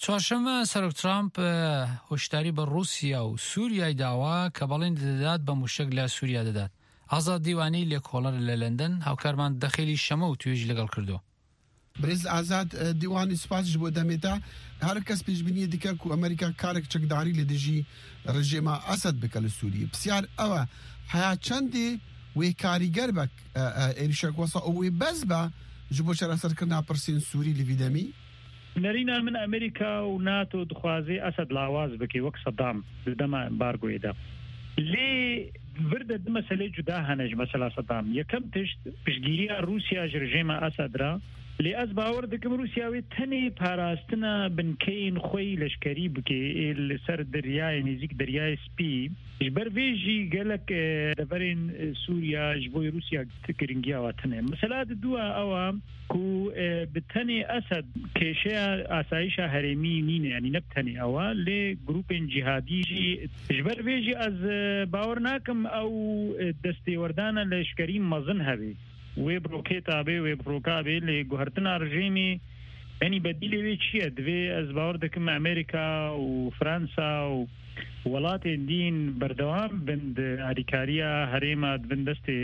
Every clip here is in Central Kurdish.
چوارشەممە سەرۆک ترامپ هۆشداری بە رووسیا و سووریای داوا کە بەڵێن دەدات بە موشک لە سووریا دەدات. ئازاد دیوانی لێکۆڵەر لە لەندەن هاوکارمان دەخێلی شەمە و توێژ لەگەڵ کردو. برز ئازاد دیوانی سپاسش بۆ دەمێتە هەر کەس پێشبینیە دیکە و ئەمریکا کارێک چەکداری لە دژی ڕژێما ئەسەد بکە لە سووریە پرسیار ئەوە حیا چەندێ وێ کاریگەر بە عێریشەک وەسە ئەوێ بەس بە ji bo çareserkirina pirsên Sûrî li vî demî نەرینا من ئەمریکا و ناتۆ دخوازی ئەسەد لاواز بکەی وەک سەدام دەما ئەمبارگۆیدا لێ وردە دو مەسەلەی جودا هەنەژ مەسەلا سەدام یەکەم تشت پشتگیریە رووسیا ji rejêma ئەسەدرا لێ ئەس باوەڕ دەکەم رووسیاوێ تەنێ پاراستنە بنکەین خۆی لەشکەری بکێ لەسەر دەریای نزیک دەریای سپی ji ber vê jî gelek deverên Sûriya ji bo Rûsya giringiya tune mesela dua ewa ku bi tenê Esed kêşeya asayişa herêmî nîne yani ne tenê ewa lê grupên cihadî jî ji ber vê jî ez bawer nakim ew destêwerdana leşkerî mezin hebe wê brokêta bê wê broka bê lê guhertina rejîmî yani bedîlê wê çi ye divê ez bawer dikim Amerîka û Fransa û وڵاتên دین بەردەوام بند ئالیکاریە هەرێمە بن دەستی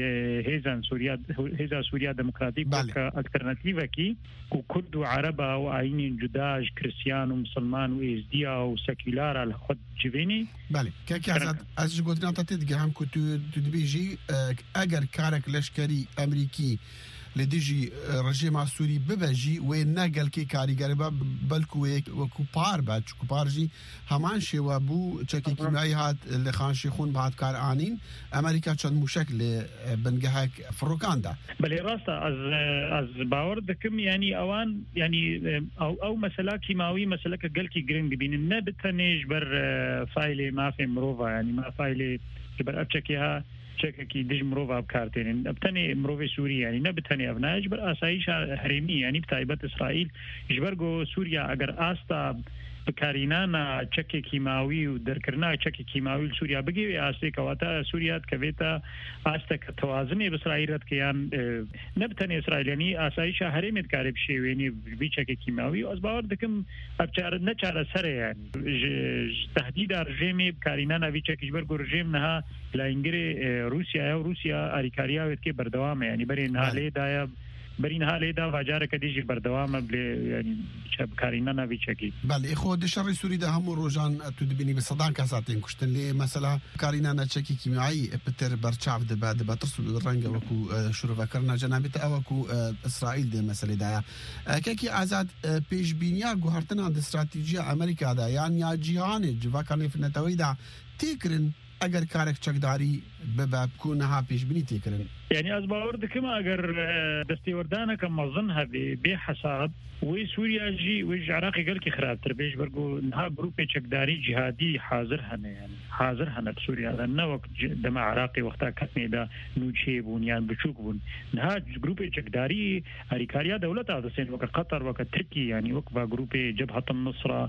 هێزا سووریا دموکراتیک کە ئەلتەرناتیڤەکی و کورد و عەرەبە و ئاینین جوداش کریستیان و مسلمان و ئێزدیا و سەکولارە لە خۆت جوێنی بەڵێ کاکی ئازاد ئەس ji گوتناتە تێ دگەهام کو tu dibêjî ئەگەر کارێک لەشکەری ئەمریکی li dijî rejêma Sûrî bibe jî wê ne gelkê karîger be belku wekû par be çikû par jî heman şêwe bû çekê kîmyayî hat li xanşêxûn bi hat kar anîn Amerîka çend mûşek li bingehek firokan da belê rasta ez bawer dikim yanî ewan yanî ew mesela kîmawî meseleke gelkî giring bibînin ne bi tenê ji ber faylê mafê mirova yanî faylê ji ber ev çekê ha çekeki dij mirova bkartênin ebtenê mirovê Sûrî yanî ne bi tenê ev ne ji ber asayîşa herêmî yanî bi taybet İsraîl ji ber got Sûriya eger asta bikarînana çekê kîmawî û derkirina çekê kîmawî li Sûriya bigê wê astê kewata Sûriya dikevêta asteke tewazinê bi İsraîl re dikiyan ne bi tenê İsraîl yanî asayîşa herêmê dikare bi şêwênî vî çekê kîmawî ez bawer dikim ev ne çareser e yanî ji tehdîda rejêmê bikarînana vî çekê ji ber got rejêm niha لایەنگرê Rûsyaya و Rûsya alîkariya wê dikê berdewam e yanî berê niha lê daye berî niha lê da vacareke dî jî berdewam e bilê yanî bikarînana vî çekê belê xwe di şerê Sûrî de hemû rojan tu dibînî bi sedan kes hatên kuştin lê mesela karînana çekê kîmyayî pitir berçav dibe dibe tirs û renge wekû şûrvekirina cenabî te ew ku İsraîl dê meselê de ye kekî azad pêşbîniya guhertina di stratêjiya Amerîka de yan ya cîhanê civaka nêfinetewî de têkirin eger karek çekdarî bibe ku niha pêşbînî têkirin yani ez bawer dikim eger destêwerdaneke mezin hebe bê hesab wê Sûriya jî wê ji Iraqê gelkî xirabtir bê ji ber got niha grupê çekdarî cihadî hazir hene yani hazir hene Sûriya de ne wek dema Iraqê wexta ketmê de nûçê bûn yan biçûk bûn niha grupê çekdarî alîkariya dewleta disên weke Qatar weke Tirkî yani wek va grupê Cebhat Nusra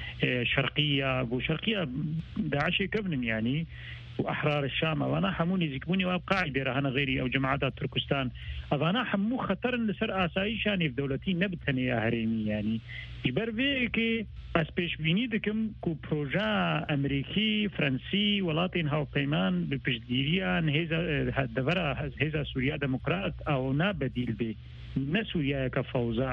Şerqiya got Şerqiya Daişê kevnin yani وأحرار الشام وانا حموني زيكبوني وابقاعي بيرهانا غيري أو جماعات تركستان أنا حمو خطر لسر آسايشاني في دولتي نبتني يا هريمي يعني جبر فيكي أسبيش بيني دكم كو بروجا أمريكي فرنسي ولاتين هاو بيمان ببجديريان هذا دفرة هذا سوريا ديمقراط أو نابديل بي نا سوريا كفوزا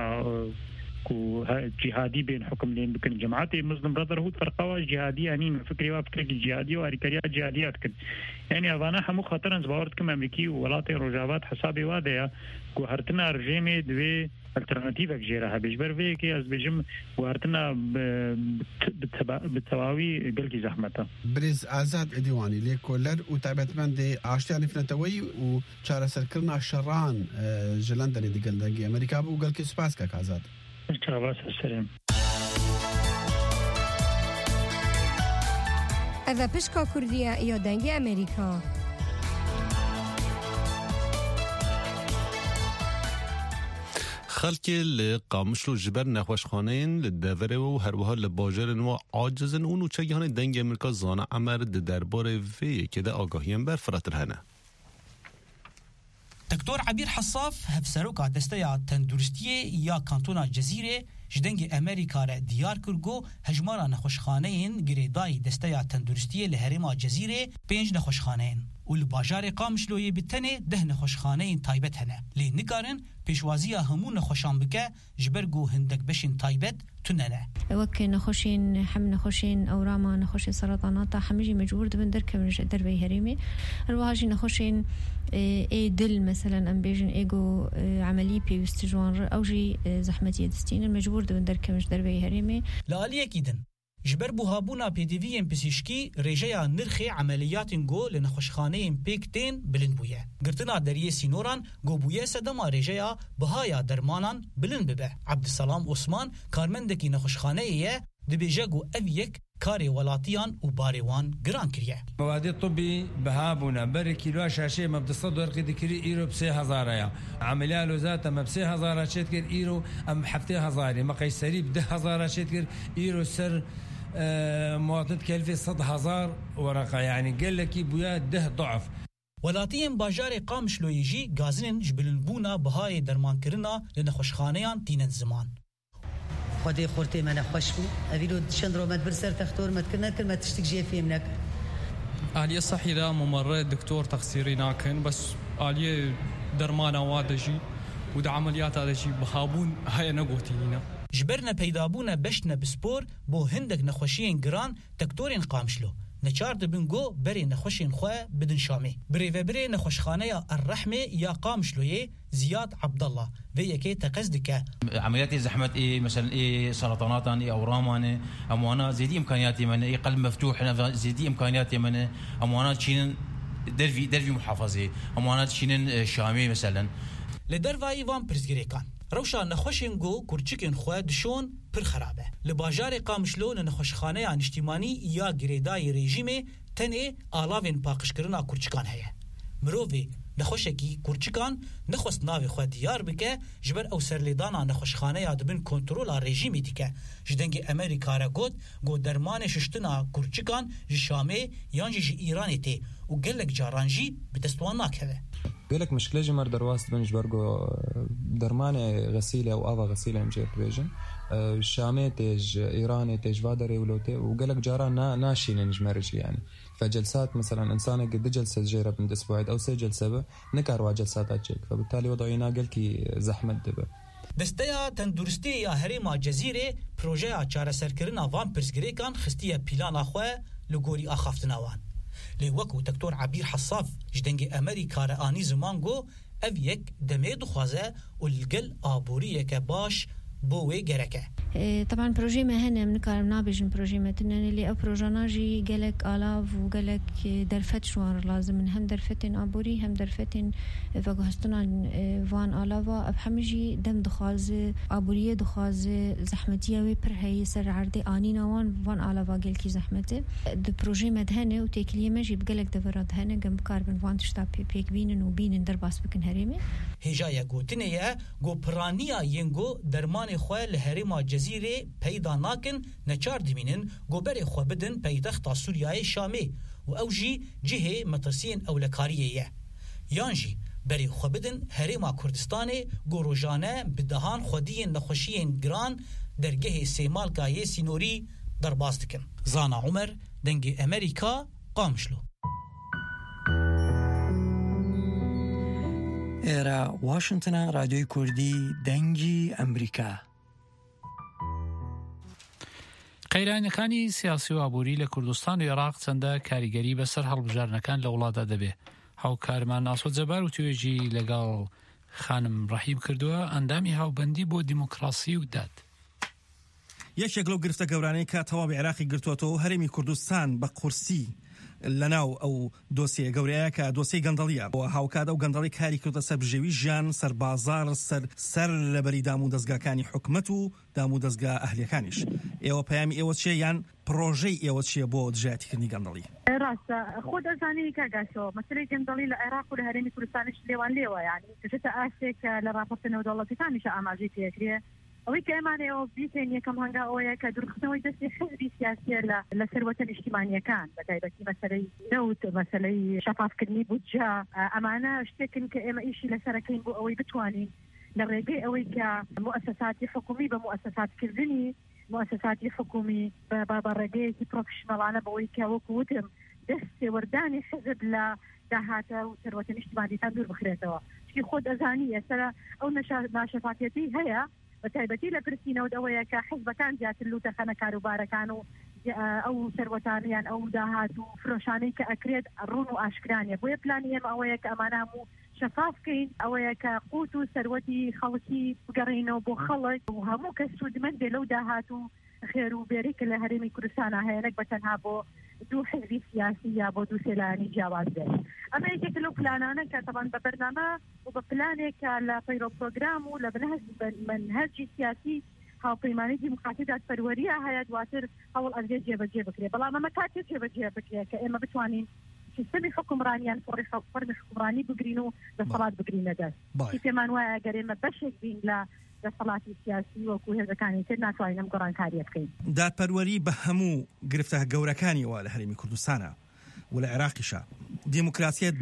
كو جهادي بين حكم لين بكن جماعات مسلم براذرهود فرقوا جهادي يعني من فكري وفكري جهادي واريكاريا جهاديات كن يعني انا حمو خطر زبارت كم امريكي ولاطي رجاوات حسابي واضحه كو هرتنا رژیمê divê alternatîvek jê re hebe ji ber vê yekê ez bêjim wartina bi tewawî gelkî zehmeta Birêz Azad Dîwanî lêkoler û taybetmendê aştiya nêfinetewî û çareserkirina şeran ji Londonê digel dengê Amerîka bû gelkî spas kek Azad Ev pişka Kurdiya ya dengê Amerîka خەڵکی لە قامش و ji ber nexweşxaneyên li deverê û herwiha li bajarên we acizin û nûçegihanê dengê Amerîka zana Emer di derbarê vê yekê de agahiyên ber firatir hene. دکتور عبیر حصاف هفسروکا دستیا تندرستیه یا کانتونا جزیره جدنگی امریکا را دیار کرگو هجمارا نخوشخانهین گریدای دسته تندرستی لهرما جزیره 5 نخوشخانهین و لباجار قامشلوی بتنه 10 نخوشخانهین تایبت هنه لی نگارن پیشوازی همون نخوشان بکه جبرگو هندک بشین تایبت تننه وك نخوشين حم نخوشين أوراما نخوشين سرطانات حمجي مجبور دبن دركب من دربي هريمي الواجي نخوشين اي دل مثلا ام بيجن ايجو عمليه بيستجوان اوجي زحمتي دستين المجبور دبن دركب من دربي هريمي لاليه كيدن جبر بوهابونا بي دي في ام بسيشكي رجيا نرخي عمليات جو لنخوشخانه بيكتين بلند بويه قرتنا دريه سينوران جو بويه سدما رجيا بهايا درمانان بلند ببه عبد السلام عثمان كارمندكي نخوشخانه يه دبيجا جو افيك كاري ولاتيان وباريوان جران كريه مواد الطبي بهابونا بري كيلو شاشي ما بتصدر قد كري ايرو ب 3000 يا عمليه له ذات ما ب 3000 شتكر ايرو ام 7000 ما قيسري ب 10000 شتكر ايرو سر مواطن كلفي 100,000 ورقه يعني قال لك بويا ده ضعف ولاتين باجار قامش لو يجي غازنن جبلن بونا بهاي درمان كرنا لنخوشخانيان تينن زمان خدي خورتي ما نخوشو ابيلو شندرو ما تبرسر تختور ما تكنا كلمه تشتك جي في منك آلية صحي لا ممرض دكتور تخصيري ناكن بس آلية درمانه وادجي وده عمليات هذا شيء بخابون هاي نقوتينا جبرنا پیدابونا بشنا بسپور بو هندک نخوشین گران تکتورین قامشلو نچار دبنگو بری نخوشین خواه بدن شامی بری نخوشخانه الرحمه یا قامشلوی زياد عبد الله ويكي تقصدك عمليات زحمه مثلا سرطانات اوراما اموانا زيدي امكانياتي من قلب مفتوح زيدي امكانياتي من اموانا تشين درفي محافظه اموانا تشين شامي مثلا لدرفاي وان برزغريكان روشا نخوشين جو كورچكين خو دشون پر خرابه لباجار قامشلو نخوشخانه اجتماعي يا گريداي ريجيمي تني الاوين باقشكرنا كورچكان هي مروفي نخوشكي كورچكان نخوست ناوي خو ديار بك جبر او سرليدانا نخوشخانه يادبن كنترول ريجيمي ديك جدنگي امريكا را گو درمان ششتنا كورچكان جشامي يانجي ايران تي وقالك جارانجي بدستواناك هذا بيلك مشكلة جمر درواست بنج برجو درمانة غسيلة أو أفا غسيلة مجيب بيجن شامي تيج إيراني تيج فادري ولوتي وقالك جارا ناشي نجمرج يعني فجلسات مثلا إنسانة قد جلسة جيرة بنت أسبوعين أو 6 جلسة نكاروا جلسات أجيك فبالتالي وضعينا قالكي زحمة دبا دستيا تندرستي يا هريما جزيرة بروجيا چارة سركرنا وان برزگريكان خستيا بيلان أخوة لغوري أخافتنا وان لوكو دكتور عبير حصاف جدنگي امريكا راني زمانگو اويك دمي دخوازه والقل آبوريه كباش بوي جركه طبعا بروجي ما هنا منكار منابجن بروجي متنن اللي او بروجاناجي قالك الاف وقالك درفت شوار لازم من هم درفتن ابوري هم درفتن فغهستنا فان الافا بحمجي دم دخاز ابوريه دخاز زحمتيه وي پر هي سر عرضي انينا وان الافا قالكي زحمته د بروجي مدهنه وتكليه ماجي بقالك دفرات هنا جنب كاربن فان تشتا بيك بينن وبين درباس بكن هريمه هجايا گوتنيه گو پرانيا ينگو درمان خو لهريما جزيره پیدا ناكن نچار دمينن گوبر خو بدن پيتخت سوريا شامي واوجي جهه مترسين اولكاريه يانجي بري خو بدن هريما كردستان گوروجانه بدهان خودين نخوشين گران درگه سيمال گاي سينوري درباستكن زانا عمر دنگي امريكا قامشلو إيرا واشنطن راديو كردي دنجي أمريكا قەیرانەکانی سیاسی و ئابووری لە کوردستان و عێراق چەندە کاریگەری بەسەر هەڵبژارنەکان لە وڵاتدا دەبێ. هاوکارمان ناسۆ جەبار و توێژی لەگەڵ خانم ڕەحیم کردووە ئەندامی هاوبەندی بۆ دیموکراسی و داد. یەکێک لەو گرفتە گەورانەی کە تەواوی عێراقی گرتووەتەوە هەرێمی کوردستان بە قورسی لەناو ئەو دۆسیە گەورەیە کە دۆسیی گەندەڵیە بۆ هاوکات ئەو گەندەڵی کاری کردە سەر بژێوی ژیان سەر بازار سەر لەبەری دام و دەستگاکانی حکومەت و دام و دەستگا ئەهلیەکانیش. ئێوە پەیامی ئێوە چیە یان پرۆژەی ئێوە چیە بۆ دژایەتیکردنی گەندەڵی؟ ڕاستە خۆ دەزانی کاگاسەوە مەسەلەی گەندەڵی لە عێراق و لە هەرێمی کوردستانیش لێوان لێوە یعنی کەچێتە ئاسێک لە ڕاپۆرتە نێودەوڵەتیەکانیش ئاماژەی پێکرێ ئەوەی کە ئێمانەوە بیکەین یەکەم هەنگا ئەوەیە کە دوورخستنەوەی دەستی حزبی سیاسیە لە سەروەتە نیشتیمانیەکان بە تایبەتی مەسەلەی نەوت مەسەلەی شەفافکردنی بودجە ئەمانە شتێکن کە ئێمە ئیشی لەسەرەکەین بۆ ئەوەی بتوانین للرجاء أويك مؤسسات حكومية بمؤسسات كردني مؤسسات حكومي بابا رجاء بروفيشنال أنا بويك وكوتم دست ورداني حزب لا دهاته وثروة الاجتماعية تدور بخيرتها شي خود أزانية سلا أو نشاطاتي هي بتايبتي لبرسينا ودوية كحزب كان جات اللوتة خنا كاروبارة كانوا أو ثروتانيان أو دهات وفروشاني كأكريد رونو أشكرانيا بويا بلانيا أويا كأمانامو شفاف كين أويا كقوتو ثروتي خلقي بقرينو بو خلق وهمو كسود من لو دهاتو خيرو بيريك لهرمي كرسانا هي نكبتنها بو دو حزب سياسية بو دو سيلاني جواز ده أما يجيك لو بلانانا كطبعا ببرنامج وببلانك لفيرو بروجرام ولا منهج سياسي هاو بيماني ديمقراطية دات فرورية هيا دواتر هاول أرجع جيبة كريه بلا ما كاتب جيبة كريه كإما بتوانين سيستمي حكمرانيان فرم حكمراني بقرينو لصلاة بقرينو داس كيف ما نوايا قريمة بشك بين لا لصلاة السياسي وكوه ذكاني تنا توانم قران كاريات كين دات فروري بهمو قرفتها قوركاني ولا هرمي كردستانا ولا عراقي شا ديمقراطية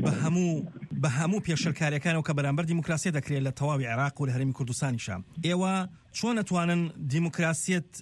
بهمو پێشەرکاریەکانەوە کە بەرامبەر دیموکراسی دەکرێت لە تەواوی عێراق و لە هەرێمی کوردستانی شام ئێوە چۆن دەتوانن دیموکراسیەت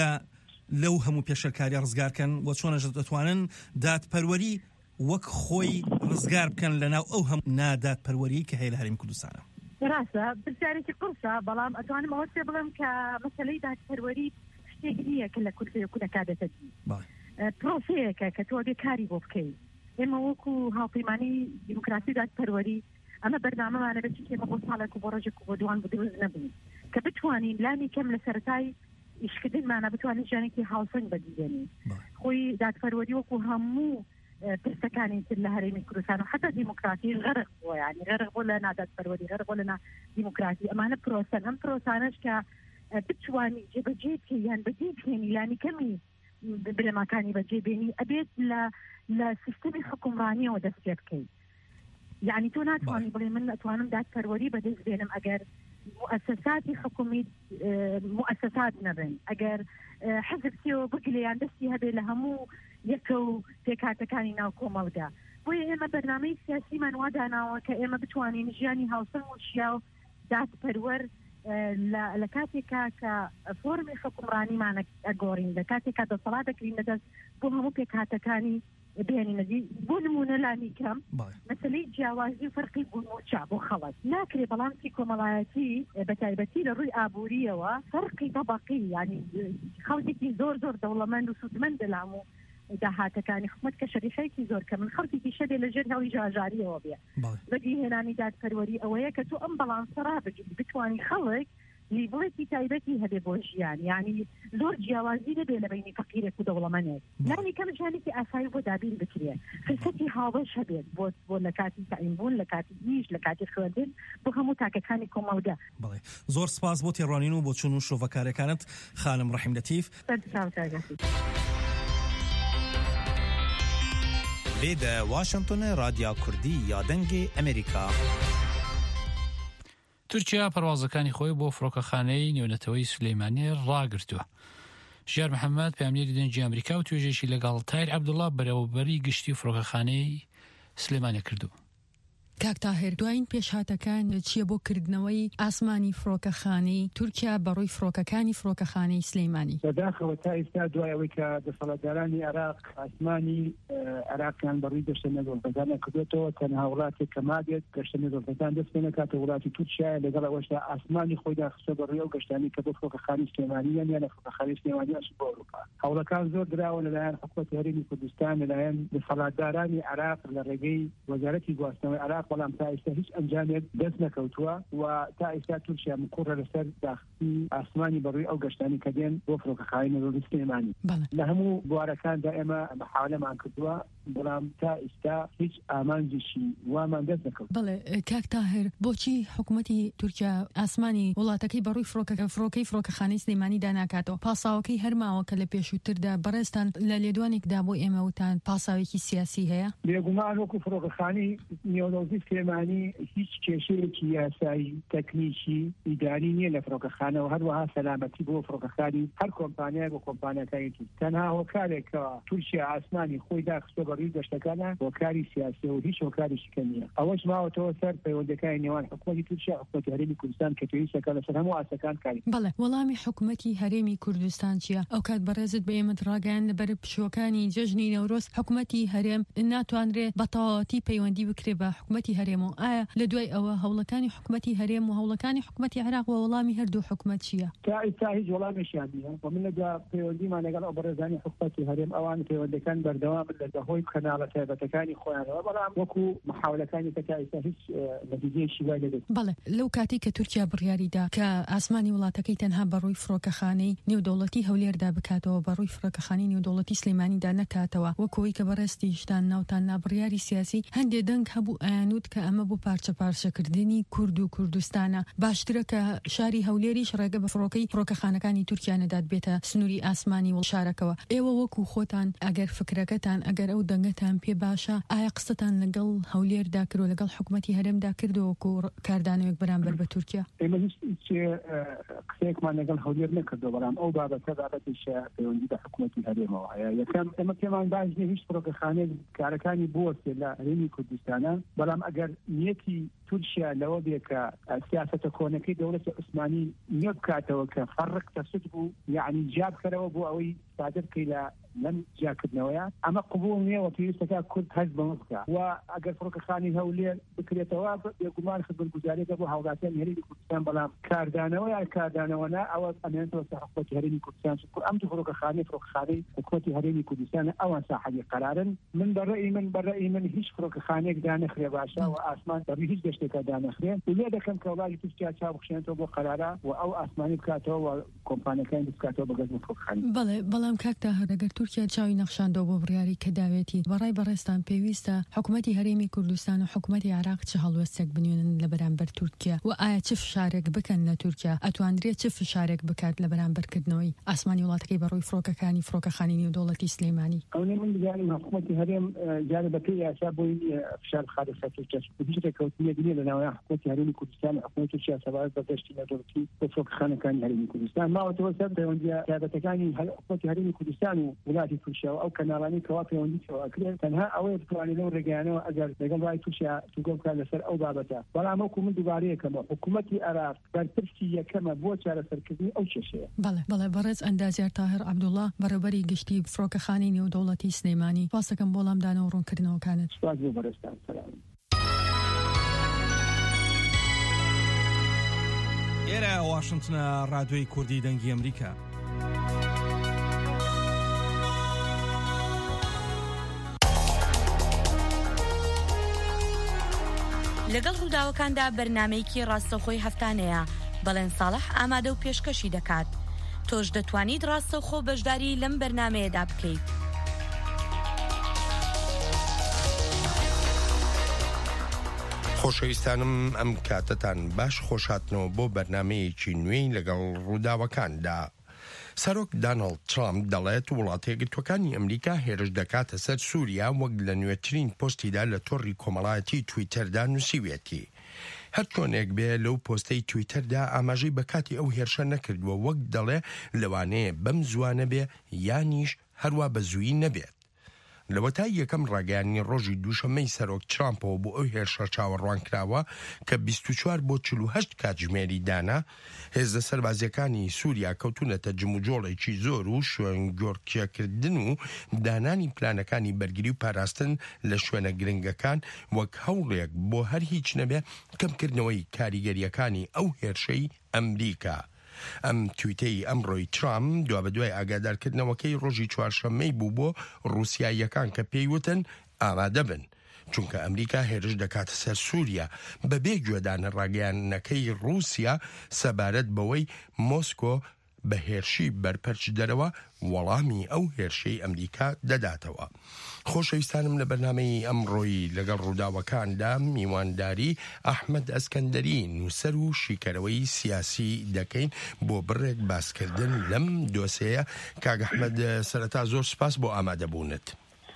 لەو هەموو پێشەرکاریە ڕزگارکەن و چۆنە دەتوانن دادپەروەری وەک خۆی ڕزگار بکەن لەناو ئەو هەموو نادادپەروەری کە هەیە لە هەرێمی کوردستانە راسە پرسیارێکی قورسە بەڵام ئەتوانم ئەوە پێ بڵێم کە مەسەلەی دادپەروەری شتێک نییە کە لە کوردی کوونەکادەتەتی پرۆسەیەکە کە تۆ بێکاری بۆ بکەیت ئێمە وەکو هاوپەیمانی دیموکراسی دادپەروەری ئەمە بەردامەمانە بچین ئێمە بۆ ساڵێک و بۆ ڕۆژێک و بۆ دوان بدروست نەبووین کە بتوانین لانی کەم لە سەرەتای ئیشکردنمانە بتوانین ژیانێکی هاوسەنگ بەدیدێنین خۆی دادپەروەری وەکو هەموو پرسەکانی تر لە هەرێمی کوردستان و حتا دیموکراسی غەرق بۆ یعنی غەرق بۆ لە نادادپەروەری غەرق بۆ لە دیموکراسی ئەمانە پرۆسەن ئەم پرۆسانەش کە بتوانی جێبەجێ بکەیان بەجێ بهێنی لانی کەمی برەماکانی بەجێبێنی ئەبێت لە سیستمی حکومڕانیەوە دەست پێ بکەیت یعنی تۆ ناتوانانی بڵێ من ئەتوانم دادپەروەری بەدەست بێنم ئەگەر مؤسساتی حکومی مؤسسات نەبن ئەگەر حزب سێوە بگلێیان دەستی هەبێ لە هەموو یەکە و پێکهاتەکانی ناو کۆمەڵدا بۆیە ئێمە بەرنامەی سیاسیمان واداناوە کە ئێمە بتوانین ژیانی هاوسەنگ و شیا و دادپەروەر لە کاتێکا کە فۆرمی حکومڕانیمان ئەگۆڕین لە کاتێکا دەسەڵات دەکرین بەدەست بۆ هەموو پێکهاتەکانی بێنینەدی بۆ نمونە لانی کەم مەسەلەی جیاوازی و فەرقی بوونموچا بۆ خەڵک ناکرێ بەڵامکی کۆمەڵایەتی بەتایبەتی لە ڕووی ئابووریەوە فەرقی طەبەقی یعنی خەڵکێکی زۆر دەوڵەمەند و سوودمەندە لە هەموو داهاتەکانی حکومەت کە شەریفەیەکی زۆر کە من خەڵکێکی شەدێ لەژێر هەڵی ژاژاریەوە بێ بەدیهێنانی دادپەروەری ئەوەیە کە تۆ ئەم بەڵانسەرا بتوانی خەڵک لیبڵێکی تایبەتی هەبێ بۆ ژیان یعنی زۆر جیاوازی نەبێ لە بینی فەقیرێک و دەوڵەمەندێک یعنی کەم ژیانێکی ئاسایی بۆ دابین بکرێ فرسەتی هاوبەش هەبێت بۆ لە کاتی تەعیینبوون لە کاتی نیش لە کاتی خوێندن بۆ هەموو تاکەکانی کۆمەڵگە بەڵێ زۆر سپاس بۆ تێڕوانین و بۆ چوون و شۆڤەکارەکانت خانم ڕەحیم لەتیف لێدە واشنگتن رادیا کوردی یا دەنگی ئەمریکا تورکیا پەروازەکانی خۆی بۆ فڕۆکەخانەی نێونەتەوەی سلەیمانی ڕاگرتووە. ژیار محەممەد پامنێری دەنگی ئەمریکا و توێژێکی لەگەڵ تایر عەبدوڵڵا بەرەوبەری گشتی فڕۆکەخانەی سلەیمانیە کردو. کاک تاهر دوایین پێشهاتەکان چییە بۆ کردنەوەی ئاسمانی فڕۆکەخانەی تورکیا بەڕووی فڕۆکەکانی فڕۆکەخانەی سلەیمانی بەداخەوە تا ئێستا دوایەوەی کە دەسەڵاتدارانی عێراق ئاسمانی عێراقیان بەڕووی گەشتە نێودەوڵەتەکان نەکردوێتەوە تەنها وڵاتێک کە مادێت گەشتە نێودەوڵەتەکان دەست پێ نەکاتە وڵاتی تورکیا لەگەڵ ئەوەشدا ئاسمانی خۆی داخستە بەڕووی ئەو گەشتانی کە بۆ فڕۆکەخانەی سلەیمانی یان لە فڕۆکەخانەی سلەیمانی ئەچوو بۆ ئەوروپا هەوڵەکان زۆر دراوە لەلایەن حکوومەتی هەرێمی کوردستان لەلایەن دەسەڵاتدارانی عێراق لە ڕێگەی وەزارەتی گواستنەوەی عێراق بەڵام تا ئێستا هیچ ئەنجامێک دەست نەکەوتووە و تا ئێستا تورکیا مقڕە لەسەر داخستی ئاسمانی بەڕووی ئەو گەشتانی کە دێن بۆ فڕۆکەخانەی نێودەوڵەتی سلەیمانی لە هەموو بوارەکاندا ئێمە محاولەمان کردووە بەڵام تا ئێستا هیچ ئامانجێکی وامان دەست نەکەوت. بەڵێ کاک تاهر بۆچی حکوومەتی تورکیا ئاسمانی وڵاتەکەی بەڕووی فڕۆکەی فڕۆکەخانەی سلەیمانی داناکاتەوە پاساوەکەی هەرماوە کە لە پێشووتردا بەڕێستان لە لێدوانێکدا بۆ ئێمە وتان پاساوێکی سیاسی هەیە؟ بێگومان وەکو فڕۆکەخانەی نێودەوڵەتی سلێمانی هیچ کێشەیەکی یاسایی تەکنیکی ئیداری نییە لە فڕۆکەخانە و هەروەها سەلامەتی بۆ فڕۆکەخانی هەر کۆمپانیای بۆ کۆمپانیەکانی تەنها هۆکارێکەوە تورکیا ئاسمانی خۆی داخستۆ بەڕووی گەشتەکانە هۆکاری سیاسی و هیچ هۆکاریشی کە نییە. ئەوەش ماوەتەوە سەر پەیوەندەکانی نێوان حکوومەتی تورکیا و حکوومەتی هەرێمی کوردستان کە پێویستەکە لەسەر هەموو ئاسەکان کاری. بەڵێ وەڵامی حکوومەتی هەرێمی کوردستان چییە؟ ئەو کات بەڕێزت بە ئێمە ڕاگەیان لەبەر پشوەکانی جەژنی نەورۆز حکوومەتی هەرێم ناتوانرێت بە تەواوەتی پەیوەندی بکرێ بە حکوومەتی هەرێم و ئایا لە دوای ئەوە هەوڵەکانی حکوومەتی هەرێم و هەوڵەکانی حکوومەتی عێراق و وەڵامی هەردوو حکوومەت چییە؟ تا ئێستا هیچ وەڵامێکیان نییە و من لەدا پەیوەندیمان لەگەڵ ئەو بەڕێزانی حکوومەتی هەرێم ئەوان پەیوەندەکان بەردەوام لە دەهۆی کەناڵە تایبەتەکانی خۆیانەوە بەڵام وەکو محاولەکانی کە تا ئێستا هیچ نەتیجەیەکی وای لەدەست. بەڵێ لەو کاتی کە تورکیا بڕیاریدا کە ئاسمانی وڵاتەکەی تەنها بەڕووی فڕۆکەخانەی نێودەوڵەتی هەولێردا بکاتەوە بەڕووی فڕۆکەخانەی نێودەوڵەتی سلێمانیدا نەکاتەوە وەکەوەی کە بەڕاستی شتان ناوتان نابڕیاری سیاسی هەندێ دەنگ هەبوو ئەیانوت کە ئەمە بۆ پارچەکردنی کورد و کوردستانە باشترە کە شاری هەولێریش ڕێگە بە فڕۆکەخانەکانی تورکیا نەدات بێتە سنووری ئاسمانی و شارەکەوە. ئێوە وەکو خۆتان ئەگەر فکرەکەتان ئەگەر ئەو دەنگەتان پێ باشە ئایا قسەتان لەگەڵ هەولێردا کرد و لەگەڵ حکوومەتی هەرێمدا کردەوە وەکو کاردانەوەک بەرامبەر بە تورکیا؟ ئێمە هیچ قسەیەکمان لەگەڵ هەولێر نەکردەوە بەڵام ئەو بابەتە بابەتیشە پەیوەندی بە حکوومەتی هەرێمەوە هەیە. یەکەم ئێمە پێمان باش نییە هیچ فڕۆکەخانەیەک کارەکانی بوەستێ لە هەرێمی کوردستانە بەڵام ئەگەر نیەتی تورکیا لەوە بێ کە سیاسەتە کۆنەکەی دەوڵەتی عوسمانی نیە بکاتەوە کە فەرق تەسوود بوو یعنی جاب کەرەوە بۆ ئەوەی صادر بکەی لە لەم جاکردنەوەیە ئەمە قبول نییە و پێویستەکە کورد هەست بەمە بکە و ئەگەر فڕۆکەخانی هەولێر بکرێتەوە بێگومان خزمەتگوزاریەکە بۆ هاوڵاتیان هەرێمی کوردستان بەڵام کاردانەوەنا ئەوە ئەمێنێتەوە سەر حکوومەتی هەرێمی کوردستان ئەم دوو فڕۆکەخانەی حکوومەتی هەرێمی کوردستان ئەوان ساحەبی قەرارن. من بەڕێی من هیچ فڕۆکەخانەیەک دانەخرێ باشە و ئاسمان بەڕووی هیچ گەشتێکە دانەخرێ و لێ دەکەم کە وڵاتی تورکیا چاوبخشێنێتەوە بۆ قەرارە و ئەو ئاسمانی بکاتەوە و کۆمپانیەکانی بکاتەوە بە گەشت فڕۆکەخانە. بەڵام کاکتا هەرەگەر تورکیا چاوی نەخشاندەوە بۆ بڕیاری کە داوێتی بەڕای بەڕێستان پێویستە حکوومەتی هەرێمی کوردستان و حکوومەتی عێراق چه هەڵوەستێک بنوێنن لە بەرامبەر تورکیا و ئایا چه فشارێک بکەن لە تورکیا ئەتوانرێت چه فشارێک بکات لە بەرامبەرکردنەوەی ئاسمانی وڵاتەکەی بەڕووی فڕۆکەخانی نێودەوڵەتی سلێمانی؟ ئەوەی من دیارم حکوومەتی هەرێم جارە بەپێی یاسا بۆی فشار بخاتە سەر تورکیا هیچ ڕێکەوتنیەک نییە لەناوەی حکوومەتی هەرێمی کوردستان و حکوومەتی تورکیا سەبارەت بە گەشتی نێودەوڵەتی بۆ فڕۆکەخانەکانی هەرێمی کوردستان ماوەتەوە سەر پەیوەندیە تایبەتەکانی حکوومەتی هەرێمی کوردستان و وڵاتی تورکیا و ئەو کەناڵانی کەوا پەیوەندیەوە ئەکرێت تەنها ئەوەیە بتوانێت لەو ڕێگەیانەوە ئەگەر لەگەڵ ڕای تورکیا توگە بکات لەسەر ئەو بابەتە بەڵام وەکو من دووبارەیەکەمە حکوومەتی عێراق بەرپرسی یەکەمە بۆ چارەسەرکردنی ئەو کێشەیە. بەڵێ بەڕێز ئەندازیار تاهر عەبدوڵڵا بەڕێوەبەری گشتی فڕۆکەخانەی نێودەوڵەتی سلێمانی واسەکەم بۆ لەمدانەوە ڕوونکردنەوەکانت. سپاس بۆ بەڕێستان. سەلام. ئێرە واشنتنە ڕادیۆی کوردی دەنگی ئەمریکا. لەگەڵ ڕووداوەکاندا بەرنامەیەکی ڕاستەوخۆی هەفتانەیە بەڵێن ساڵح ئامادە و پێشکەشی دەکات. تۆش دەتوانیت ڕاستەوخۆ بەشداری لەم بەرنامەیەدا بکەیت. خۆشەویستانم ئەم کاتتان باش خۆشاتنەوە بۆ بەرنامەیەکی نوێی لەگەڵ ڕووداوەکاندا. سەرۆک داناڵد ترامپ دەڵێت وڵاتە یەکگرتووەکانی ئەمریکا هێرش دەکاتە سەر سووریا وەک لە نوێترین پۆستیدا لە تۆڕی کۆمەڵایەتی تویتەردا نووسیوێتی. هەر چۆنێک بێ لەو پۆستەی تویتەردا ئاماژەی بەکاتی ئەو هێرشە نەکردووە وەک دەڵێ لەوانەیە بەم زوانە بێ یانیش هەروە بە زووی نەبێت. لەوە تا یەکەم ڕاگەیانی ڕۆژی دووشەمەی سەرۆک ترامپەوە بۆ ئەو هێرشە چاوەڕوان کراوە کە 24 بۆ 48 کاتژمێری دانا هێزە سەربازیەکانی سووریا کەوتونەتە جموجۆڵێکی زۆر و شوێن گۆڕکێکردن و دانانی پلانەکانی بەرگری و پاراستن لە شوێنە گرنگەکان وەک هەوڵێک بۆ هەر هیچ نەبێ کەمکردنەوەی کاریگەریەکانی ئەو هێرشەی ئەمریکا. ئەم تویتەی ئەمڕۆی ترامپ دوا بەدوای ئاگادارکردنەوەکەی ڕۆژی چوارشەممەی بوو بۆ ڕووسیاییەکان کە پێیوتن ئامادە بن چونکە ئەمریکا هێرش دەکاتە سەر سووریا بەبێ گوێدانە ڕاگەیانەکەی ڕووسیا سەبارەت بەوەی مۆسکۆ بە هێرشی بەرپەرچ دەرەوە وەڵامی ئەو هێرشەی ئەمریکا دەداتەوە. خۆشەویستانم لە بەرنامەی ئەمڕۆی لەگەڵ ڕووداوەکاندا میوانداری ئەحمەد ئەسکەندەری نووسەر و شیکەرەوەی سیاسی دەکەین بۆ بڕێک باسکردن لەم دۆسەیە. کاک ئەحمەد سەرەتا زۆر سپاس بۆ ئامادەبوونت.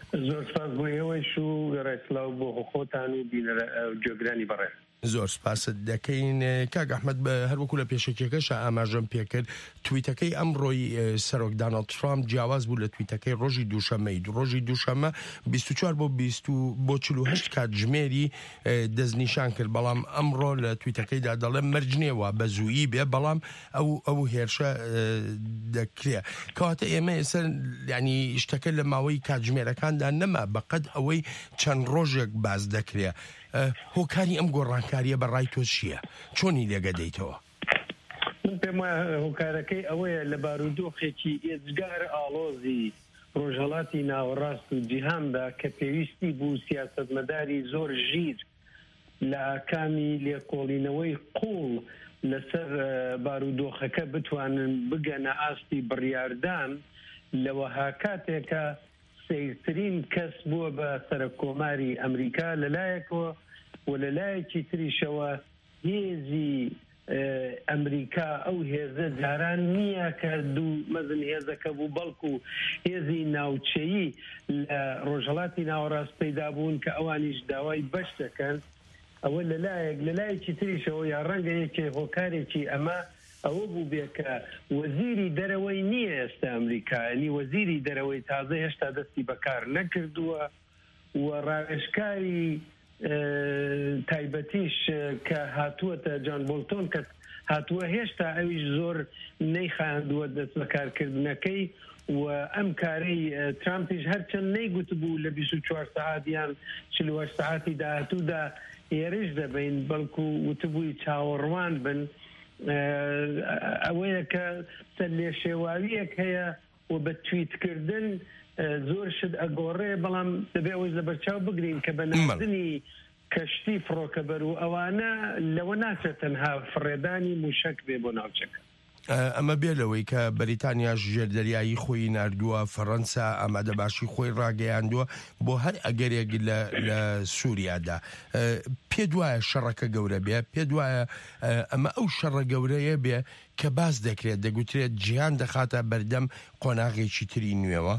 زۆر سپاس بۆ ئێوەش و ڕێکخلااو بۆ خۆتان و جێگرانی بەڕێ. زۆر سپاست دەکەین کاک ئەحمەد بە هەروەکو لە پێشەکێکەش ئاماژەم پێکرد تویتەکەی ئەمڕۆی سەرۆک داناڵد ترامپ جیاواز بوو لە تویتەکەی ڕۆژی دووشەمەی ڕۆژی دووشەمە 24 بۆ 48 کاتژمێری دەستنیشان کرد بەڵام ئەمڕۆ لە تویتەکەیدا دەڵێ مەرجنێەوە بە زوویی بێ بەڵام ئەو هێرشە دەکرێ کەواتە ئێمە ئێستا ینی شتەکە لە ماوەی کاتژمێرەکاندا نەما بەقەد ئەوەی چەند ڕۆژێک باز دەکرێ هۆکاری ئەم گۆڕانکاریە بەڕای تۆ چییە؟ چۆنی لێگە دەیتەوە؟ من پێم وایە هۆکارەکەی ئەوەیە لە بارودۆخێکی ئێجگار ئاڵۆزی ڕۆژهەڵاتی ناوەڕاست و جیهاندا کە پێویستی بوو سیاسەتمەداری زۆر ژیر لە ئاکامی لێکۆڵینەوەی قوڵ لەسەر بارودۆخەکە بتوانن بگەنە ئاستی بڕیاردان لەوەها کاتێکە سیرترین کەس بووە بە سەرکۆماری ئەمریکا لەلایەکەوە و لەلایەکی تریشەوە هێزی ئەمریکا ئەو هێزە جاران نییە کە دوو مەزن هێزەکە بوو بەڵکو هێزی ناوچەیی لە ڕۆژهەڵاتی ناوەڕاست پەیدا بوون کە ئەوانیش داوای بەش دەکەن ئەوە لەلایەکی تریشەوە یا ڕەنگە یەکێ هۆکارێکی ئەمە ئەوە بوو بێ کە وەزیری دەرەوەی نییە ئێستا ئەمریکانی وەزیری دەرەوەی تازە هێشتا دەستی بەکار نەکردووە و ڕاوێژکاری تایبەتیش کە هاتووەتە جان بۆلتۆن کە هاتووە هێشتا ئەویش زۆر نەیخاندووە دەست بەکارکردنەکەی و ئەم کارەی ترامپیش هەرچەند نەیگوت بوو لە 24 سەعات یان 48 سەعاتی داهاتوودا ئێرش دەبین بەڵکو وتبووی چاوەڕوان بن ئەوەیە کە سەر لێ شێواویەک هەیە و بە تویتکردن زۆر شت ئەگۆڕێ بەڵام دەبێ ئەوەی لە بەرچاو بگرین کە بە ناردنی کەشتی فڕۆکەبەر و ئەوانە لەوە ناچێت تەنها فڕێدانی موشک بێ بۆ ناوچەکە. ئەمە بێلەوەی کە بەریتانیاش ژێردەریایی خۆی نردووە فەڕەنسا ئامادە باشی خۆی ڕاگەیاندووە بۆ هەر ئەگەرێک لە سووریادا پێ دوایە شەڕەکە گەورە بێ پێ دوایە ئەمە ئەو شەڕە گەورەیە بێ کە باز دەکرێت دەگوترێت جیهان دەخاتە بەردەم قۆناغێکی تری نوێوە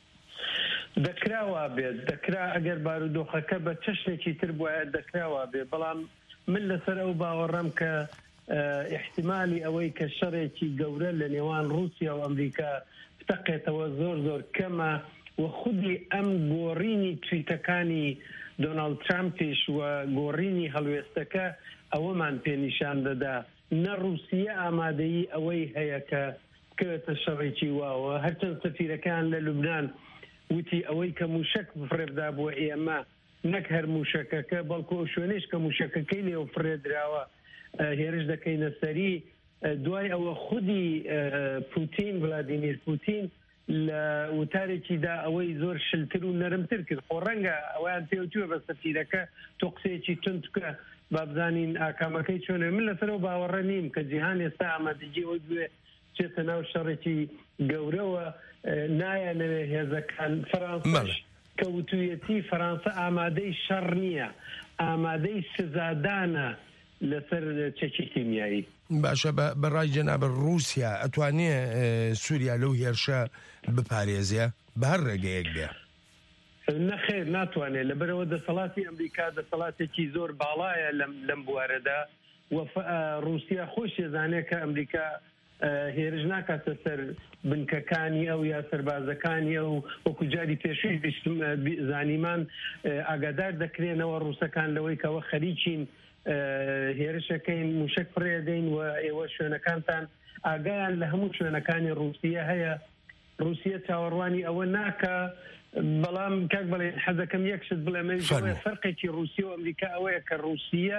دەکراوە بێت دەکرا ئەگەر بارودۆخەکە بە چەشنێکی تر بواە دەکراوە بێ بەڵام من لەسەر ئەو باوەڕەم کە احتیمالی ئەوەی کە شەڕێکی گەورە لە نێوان رووسیا و ئەمریکا بتەقێتەوە زۆر زۆر کەمە و خودی ئەم گۆڕینی تویتەکانی دۆناڵد ترامپیش و گۆڕینی هەڵوێستەکە ئەوەمان پێنیشان دەدا نە رووسیا ئامادەیی ئەوەی هەیە کە بکەوێتە شەڕێکی واوە هەرچەند سەفیرەکان لە لوبنان وتی ئەوەی کە موشک بفرێبدا بۆ ئێمە نەک هەر موشەکەکە بەڵکو ئەو شوێنش کە موشەکەکەی لێو فرێدراوە هێرش دەکەینە سەری دوای ئەوە خودی پوتین ڤلادیمیر پوتین لە وتارێکیدا ئەوەی زۆر شلتر و نەرمتر کرد خۆ ڕەنگە ئەویان پێوتووە بە سەفیرەکە تۆ قسەیەکی تونتکە بابزانین ئاکامەکەی چۆنێ من لەسەرەوە باوەڕە نیم کە جیهان ئێستا ئامادەجی ئەوەی بوێ چێتە ناو شەڕێکی گەورەوە نایەنەوێ هێزەکان فەڕەنساش کە وتویەتی فەڕەنسا ئامادەی شەڕ نییە ئامادەی سزادانە لەسەر چەکی کیمیایی باشە بەڕای جەنابە رووسیا ئەتوانێ سووریا لەو هێرشە بپارێزیە بە هەر ڕێگەیەک بێ نەخێر ناتوانێت لەبەرەوە دەسەڵاتی ئەمریکا دەسەڵاتێکی زۆر باڵایە لەم بوارەدا و رووسیا خۆش ێزانێت کە ئەمریکا هێرش ناکاتە سەر بنکەکانی ئەو یا سەربازەکانی ئەو وەکو جاری پێشووی زانیمان ئاگادار دەکرێنەوە ڕووسەکان لەوەی کەەوە خەریکین هێرشەکەین موشک فڕێدەین و ئێوە شوێنەکانتان ئاگایان لە هەموو شوێنەکانی رووسیا هەیە رووسیا چاوەڕوانی ئەوە ناکە بەڵام کاک بڵێ حەزەکەم یەکشت بڵێمە فەرقێکی رووسیا و ئەمریکا ئەوەیە کە رووسیا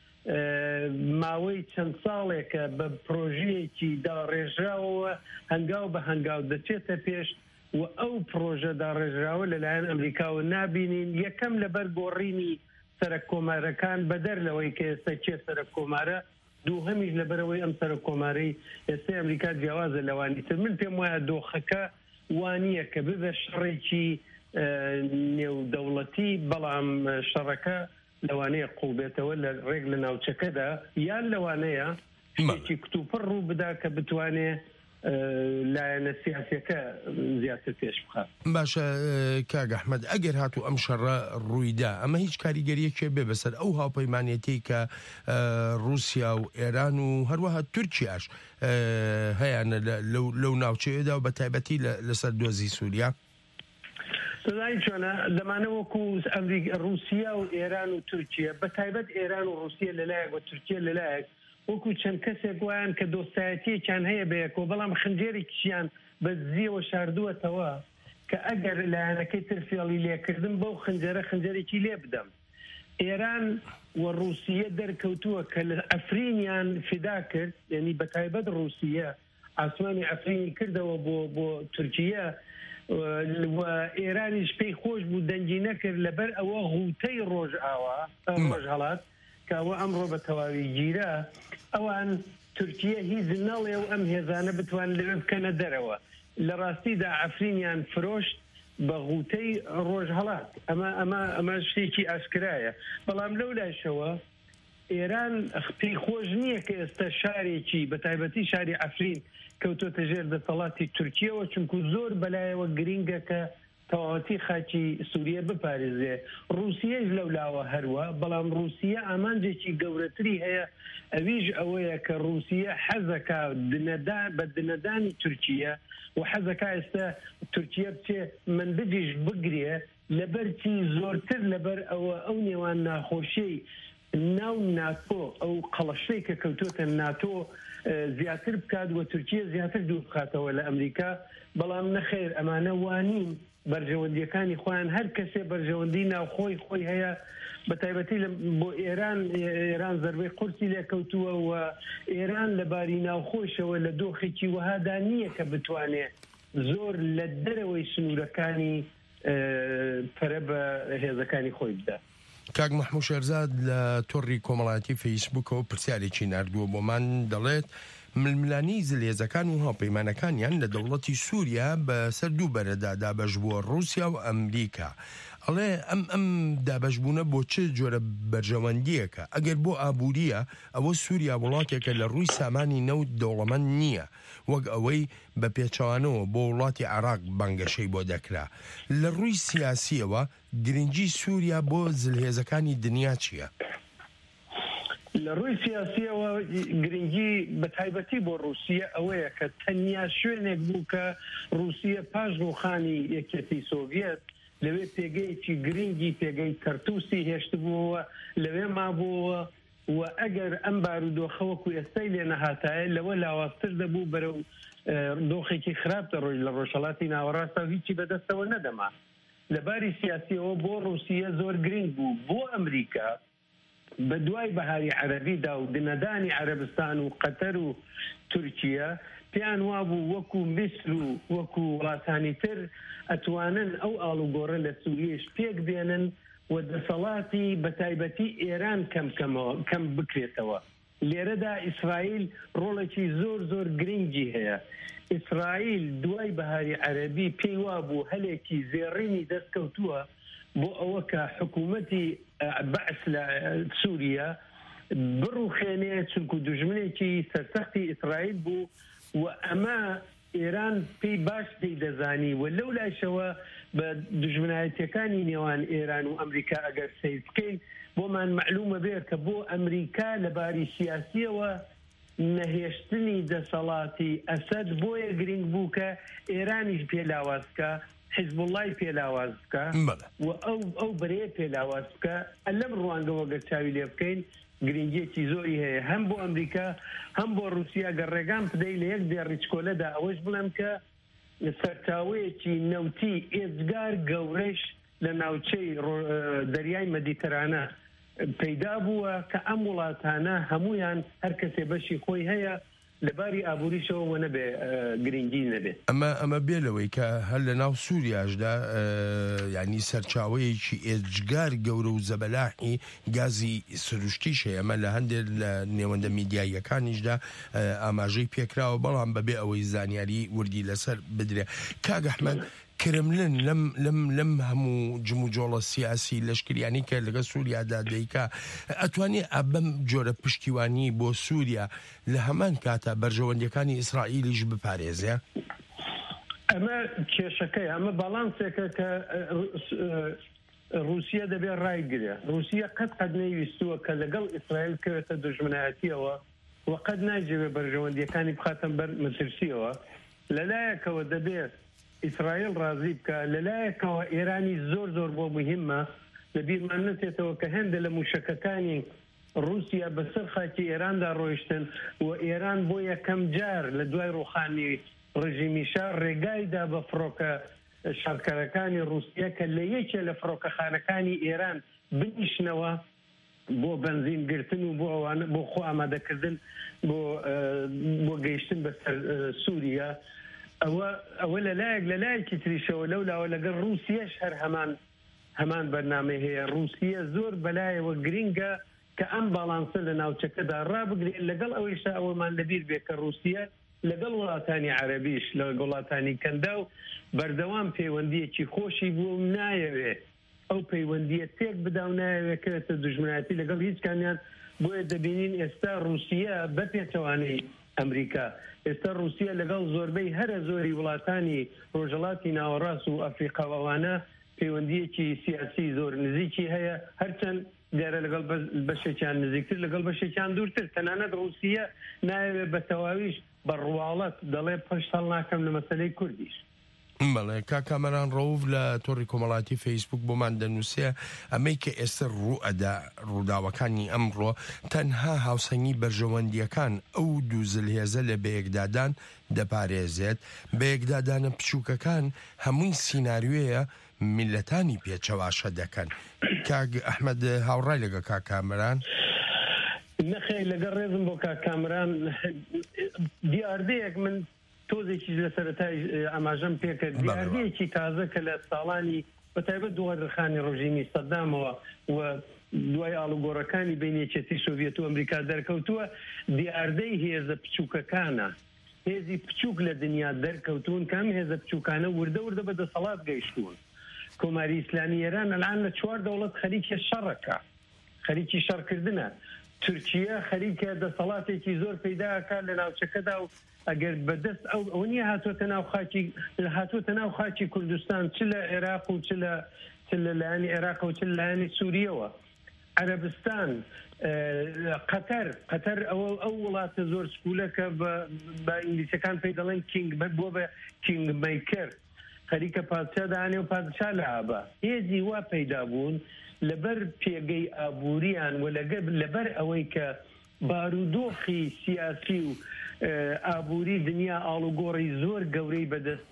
ماوەی چەند ساڵێکە بە پرۆژەیەکی داڕێژراوەوە هەنگاو بە هەنگاو دەچێتە پێش و ئەو پرۆژە داڕێژراوە لەلایەن ئەمریکاوە نابینین یەکەم لەبەر گۆڕینی سەرک کۆمارەکان بەدەر لەوەی کە ئێستا چێ سەرک کۆمارە دووهەمیش لەبەرەوەی ئەم سەرک کۆمارەی ئێستا ئەمریکا جیاوازە لەوانی تر من پێم وایە دۆخەکە وانییە کە ببە شەڕێکی نێودەوڵەتی بەڵام شەڕەکە لەوانەیە قوڵ بێتەوە لە ڕێک لە ناوچەکەدا یان لەوانەیە شتێکی کتوپڕ ڕوو بدا کە بتوانێ لایەنە سیاسیەکە زیاتر پێش بخات. باشە کاگ ئەحمەد ئەگەر هاتو ئەم شەڕە ڕوویدا ئەمە هیچ کاریگەریەکێ بێ بەسەر ئەو هاوپەیمانێتی کە رووسیا و ئێران و هەروەها تورکیاش هەیەە لەو ناوچەیەدا و بە تایبەتی لەسەر دۆزی سووریا؟ سزای چۆنە دەمانەوەکو رووسیا و ئێران و تورکیا بە تایبەت ئێران و رووسیا لەلایەک و تورکیا لەلایەک وەکو چەند کەسێک وایان کە دۆستایەتیەکیان هەیە بەیەکەوە بەڵام خنجێرێکیان بە زیەوە شاردووەتەوە کە ئەگەر لایەنەکەی تر فێڵی لێکردن بەو خنجێرێکی لێ بدەم. ئێران و رووسیا دەرکەوتووە کە لە ئەفرینیان فدا کرد، یعنی بە تایبەت رووسیا ئاسمانی ئەفرینی کردەوە بۆ تورکیا و ئێرانیش پێی خۆش بوو دەنگی نەکرد لەبەر ئەوە غوتەی ڕۆژهەڵات کەوە ئەمڕۆ بە تەواوی گیرە ئەوان تورکیا هیچ نەڵێ و ئەم هێزانە بتوان لەوێ بکەنە دەرەوە. لە ڕاستیدا ئەفرینیان فرۆشت بە غوتەی ڕۆژهەڵات. ئەمە شتێکی ئاشکرایە. بەڵام لەو لایشەوە ئێران پێی خۆش نییە کە ئێستا شارێکی بە تایبەتی شاری ئەفرین کەوتۆتە ژێر دەسەڵاتی تورکیەوە، چونکو زۆر بەلایەوە گرینگە کە تەواوەتی خاکی سووریە بپارێزێ. رووسیەش لەولاوە هەروە، بەڵام رووسیا ئامانجێکی گەورەتری هەیە، ئەویش ئەوەیە کە رووسیا حەزەکە بە دنەدانی تورکیە و حەزەکە ئێستا تورکیە بچێ مندجیش بگرێ لەبەرچی زۆرتر لەبەر ئەوە ئەو نێوان ناخۆشیی ناو ناتۆ ئەو قەڵەشەی کە کەوتوتە ناتۆ زیاتر بکات و تورکیە زیاتر دوور بخاتەوە لە ئەمریکا. بەڵام نەخێر ئەمانە وانین بەرژەوەندیەکانی خۆیان هەر کەسێ بەرژەوەندی ناوخۆی هەیە. بە تایبەتی بۆ ئێران زەربەی قورسی لێکەوتووە و ئێران لە باری ناوخۆشەوە لە دۆخێکی وهادا نییە کە بتوانێت زۆر لە دەرەوەی سنوورەکانی پەرە بە هێزەکانی خۆی بدە. کاک مەحموود شێرزاد لە تۆڕی کۆمەڵایەتی فەیسبووکەوە پرسیارێکی نردووە بۆمان دەڵێت ململانی زلێزەکان و هاوپەیمانەکانیان لە دەوڵەتی سووریا بە سەر دوو بەرەدا دابەش بووە رووسیا و ئەمریکا. ئەڵێ ئەم دابەشبوونە بۆ چ جۆرە بەرژەوەندیەکە؟ ئەگەر بۆ ئابووریە ئەوە سووریا وڵاتێکە لە ڕووی سامانی نەوت دەوڵەمەند نییە وەک ئەوەی بە پێچەوانەوە بۆ وڵاتی عێراق بانگەشەی بۆ دەکرا. لە ڕووی سیاسیەوە گرنگی سووریا بۆ زلهێزەکانی دنیا چییە؟ لە ڕووی سیاسیەوە گرنگی بە تایبەتی بۆ رووسیا ئەوەیە کە تەنیا شوێنێک بوو کە رووسیا پاش ڕووخانی یەکێتی سۆڤیەت لەوێ پێگەیەکی گرنگی پێگەی کەرتوسی هێشت بووەوە لەوێ مابووەوە و ئەگەر ئەم بارودۆخەوەکو ئێستای لێ نەهاتایە لەوە لاوازتر دەبوو بەرەو دۆخێکی خراپ دەڕۆی لە ڕۆژهەڵاتی ناوەڕاستە و هیچی بەدەستەوە نەدەما. لەباری سیاسیەوە بۆ رووسیا زۆر گرنگ بوو. بۆ ئەمریکا بە دوای بەهاری عەرەبیدا و دنەدانی عەرەبستان و قەتەر و تورکیا پێیان وابوو وەکو میسر و وەکو وڵاتانی تر ئەتوانن ئەو ئاڵوگۆڕە لە سووریش پێک بێنن و دەسەڵاتی بە تایبەتی ئێران کەم بکرێتەوە. لێرەدا ئیسرائیل ڕۆڵێکی زۆر گرنگی هەیە. ئیسرائیل دوای بەهاری عەرەبی پێی وابوو هەلێکی زێڕینی دەستکەوتووە بۆ ئەوە کە حکوومەتی بەعس لە سووریا بڕوخێنێ، چونکو دوژمنێکی سەرسەختی ئیسرائیل بوو و ئەمە ئێران پێی باش پێی دەزانی و لەو لایشەوە بە دژمنایەتەکانی نێوان ئێران و ئەمریکا ئەگەر سیر بکەین بۆمان معلومە بێت کە بۆ ئەمریکا لە باری سیاسیەوە نەهێشتنی دەسەڵاتی ئەسەد بۆیە گرنگ بوو کە ئێرانیش پێلاواز بکە، حزب اللهی پێلاواز بکە و ئەو بەرەیە پێلاواز بکە. لەم ڕوانگەوە گەر چاوی لێ بکەین گرنگیەکی زۆری هەیە هەم بۆ ئەمریکا هەم بۆ رووسیا. گەر ڕێگام بدەی لە یەک دێڕیچکۆلەدا ئەوەش بڵێم کە سەرچاوەیەکی نەوتی ئێجگار گەورەش لە ناوچەی دەریای مەدیتەرانە پەیدا بووە کە ئەم وڵاتانە هەمویان هەر کەسێ بەشی خۆی هەیە لەباری ئابووریشەوە نەبێ گرنگی نەبێت. ئەمە بێلەوەی کە هەر لە ناو سووریاشدا ینی سەرچاوەیەکی ئێجگار گەورە و زەبەلاحی گازی سروشتیش هەیە. ئەمە لە هەندێک لە نێوەندە میدیاییەکانیشدا ئاماژەی پێکراوە، بەڵام بەبێ ئەوەی زانیاری وردی لەسەر بدرێ. کاگ ئەحمەد کرملن لەم هەموو جموجۆڵە سیاسی لەشکریانی کە لەگە سووریادا دەیکا ئەتوانێت ئەبەم جۆرە پشتیوانی بۆ سووریا لە هەمان کاتە بەرژەوەندەکانی ئیسرائیلیش بپارێزێ؟ ئەمە کێشەکەی ئەمە باڵانسێکە کە رووسیا دەبێت ڕایگرێ. رووسیا قەت نەیویستووە کە لەگەڵ ئیسرائیل کەوێتە دژمنایەتیەوە و قەت ناجێوێ بەرژەوەندیەکانی بخاتن بەر مەترسیەوە. لەلایەکەوە دەبێت ئیسرائیل ڕازی بکە، لەلایەکەوە ئێرانی زۆر بۆ مهمە لەبیرمان نچێتەوە کە هێندە لە موشەکەکانی رووسیا بەسەر خاکی ئێراندا ڕۆیشتن و ئێران بۆ یەکەم جار لە دوای ڕوخانی ڕژیمی شار ڕێگایدا بە فڕۆکە شارکەرەکانی رووسیا کە لە یەکێ لە فڕۆکەخانەکانی ئێران بنیشنەوە بۆ بنزین گرتن و بۆ خۆ ئامادەکردن بۆ گەیشتن بەسەر سووریا. ئەوە لەلایەکی تریشەوە لەولاوە لەگەڵ رووسیاش هەر هەمان بەرنامە هەیە. رووسیا زۆر بەلایەوە گرینگە کە ئەم باڵانسە لە ناوچەکەدا ڕابگرێت، لەگەڵ ئەوەیشتا ئەوەمان لەبیر بێت کە رووسیا لەگەڵ وڵاتانی عەرەبیش لە وڵاتانی کەندا و بەردەوام پەیوەندیەکی خۆشی بوو و نایەوێت ئەو پەیوەندیە تێک بدا و نایەوێت کەوێتە دژمنایەتی لەگەڵ هیچ کامیان. بۆیە دەبینین ئێستا رووسیا بە پێچەوانەی ئەمریکا، ئێستا رووسیا لەگەڵ زۆربەی هەرە زۆری وڵاتانی ڕۆژهەڵاتی ناوەڕاست و ئەفریقاوانە پەیوەندیەکی سیاسی زۆر نزیکی هەیە، هەرچەند دیارە لەگەڵ بەشێکیان نزیکتر لەگەڵ بەشێکیان دوورتر. تەنانەت رووسیا نایەوێت بە تەواویش بە ڕواڵەت دەڵێ پشت هەڵ ناکەم لە مەسەلەی کوردیش. بەڵێ کاکامەران ڕەوف لە تۆڕی کۆمەڵاتی فەیسبوک بۆمان دەنووسێ ئەمەی کە ئێستا ڕوئەدا ڕووداوەکانی ئەمڕۆ تەنها هاوسەنگی بەرژەوەندیەکان ئەو دوو زلهێزە لە بەیەکدادان دەپارێزێت. بەیەکدادانە بچووکەکان هەمووی سیناریوەیە میلەتانی پێچەواشە دەکەن. کاک ئەحمەد هاوڕای لەگە کاکامەران؟ نەخێ لەگەڵ ڕێزم بۆ کاکامەران دیاردەیەک من تۆزێکی لە سەرەتای ئاماژەم پێکرد، دیاردەیەکی تازە کە لە ساڵانی بەتایبەت دووەدرخانی ڕۆژینی سەدامەوە و دوای ئاڵوگۆڕەکانی بینێچێتی سۆڤێت و ئەمریکا دەرکەوتووە، دیاردەی هێزە بچووکەکانە، هێزی بچووک لە دنیا دەرکەوتون کەم هێزە بچووکانە وردە بەدەسەڵات گەیشتون. کۆماری ئیسلامی ئێران ئەلان لە 4 دەوڵەت خەریکە شەڕەکە، خەریکی شەڕکردنە. تورکیا خەریکە دەسەڵاتێکی زۆر پەیداکە لە ناوچەکەدا و ئەگەر بەدەست ئەو نییە هاتوۆتە ناو خاکی کوردستان چ لە عێراق و چ لە لایەنی عێراق و چ لە لایەنی سووریەوە. عەرەبستان، قەتەر ئەو وڵاتە زۆر سکوولەکە بە ئینگلیسەکان پێی دەڵێن کینگ بۆ بە کینگ میکر، خەریکە پادشا دانێ و پادشا لە ئابا. هێزی وا پەیدا بوون لەبەر پێگەی ئابووریان و لەبەر ئەوەی کە بارودۆخی سیاسی و ئابووری دنیا ئاڵوگۆڕی زۆر گەورەی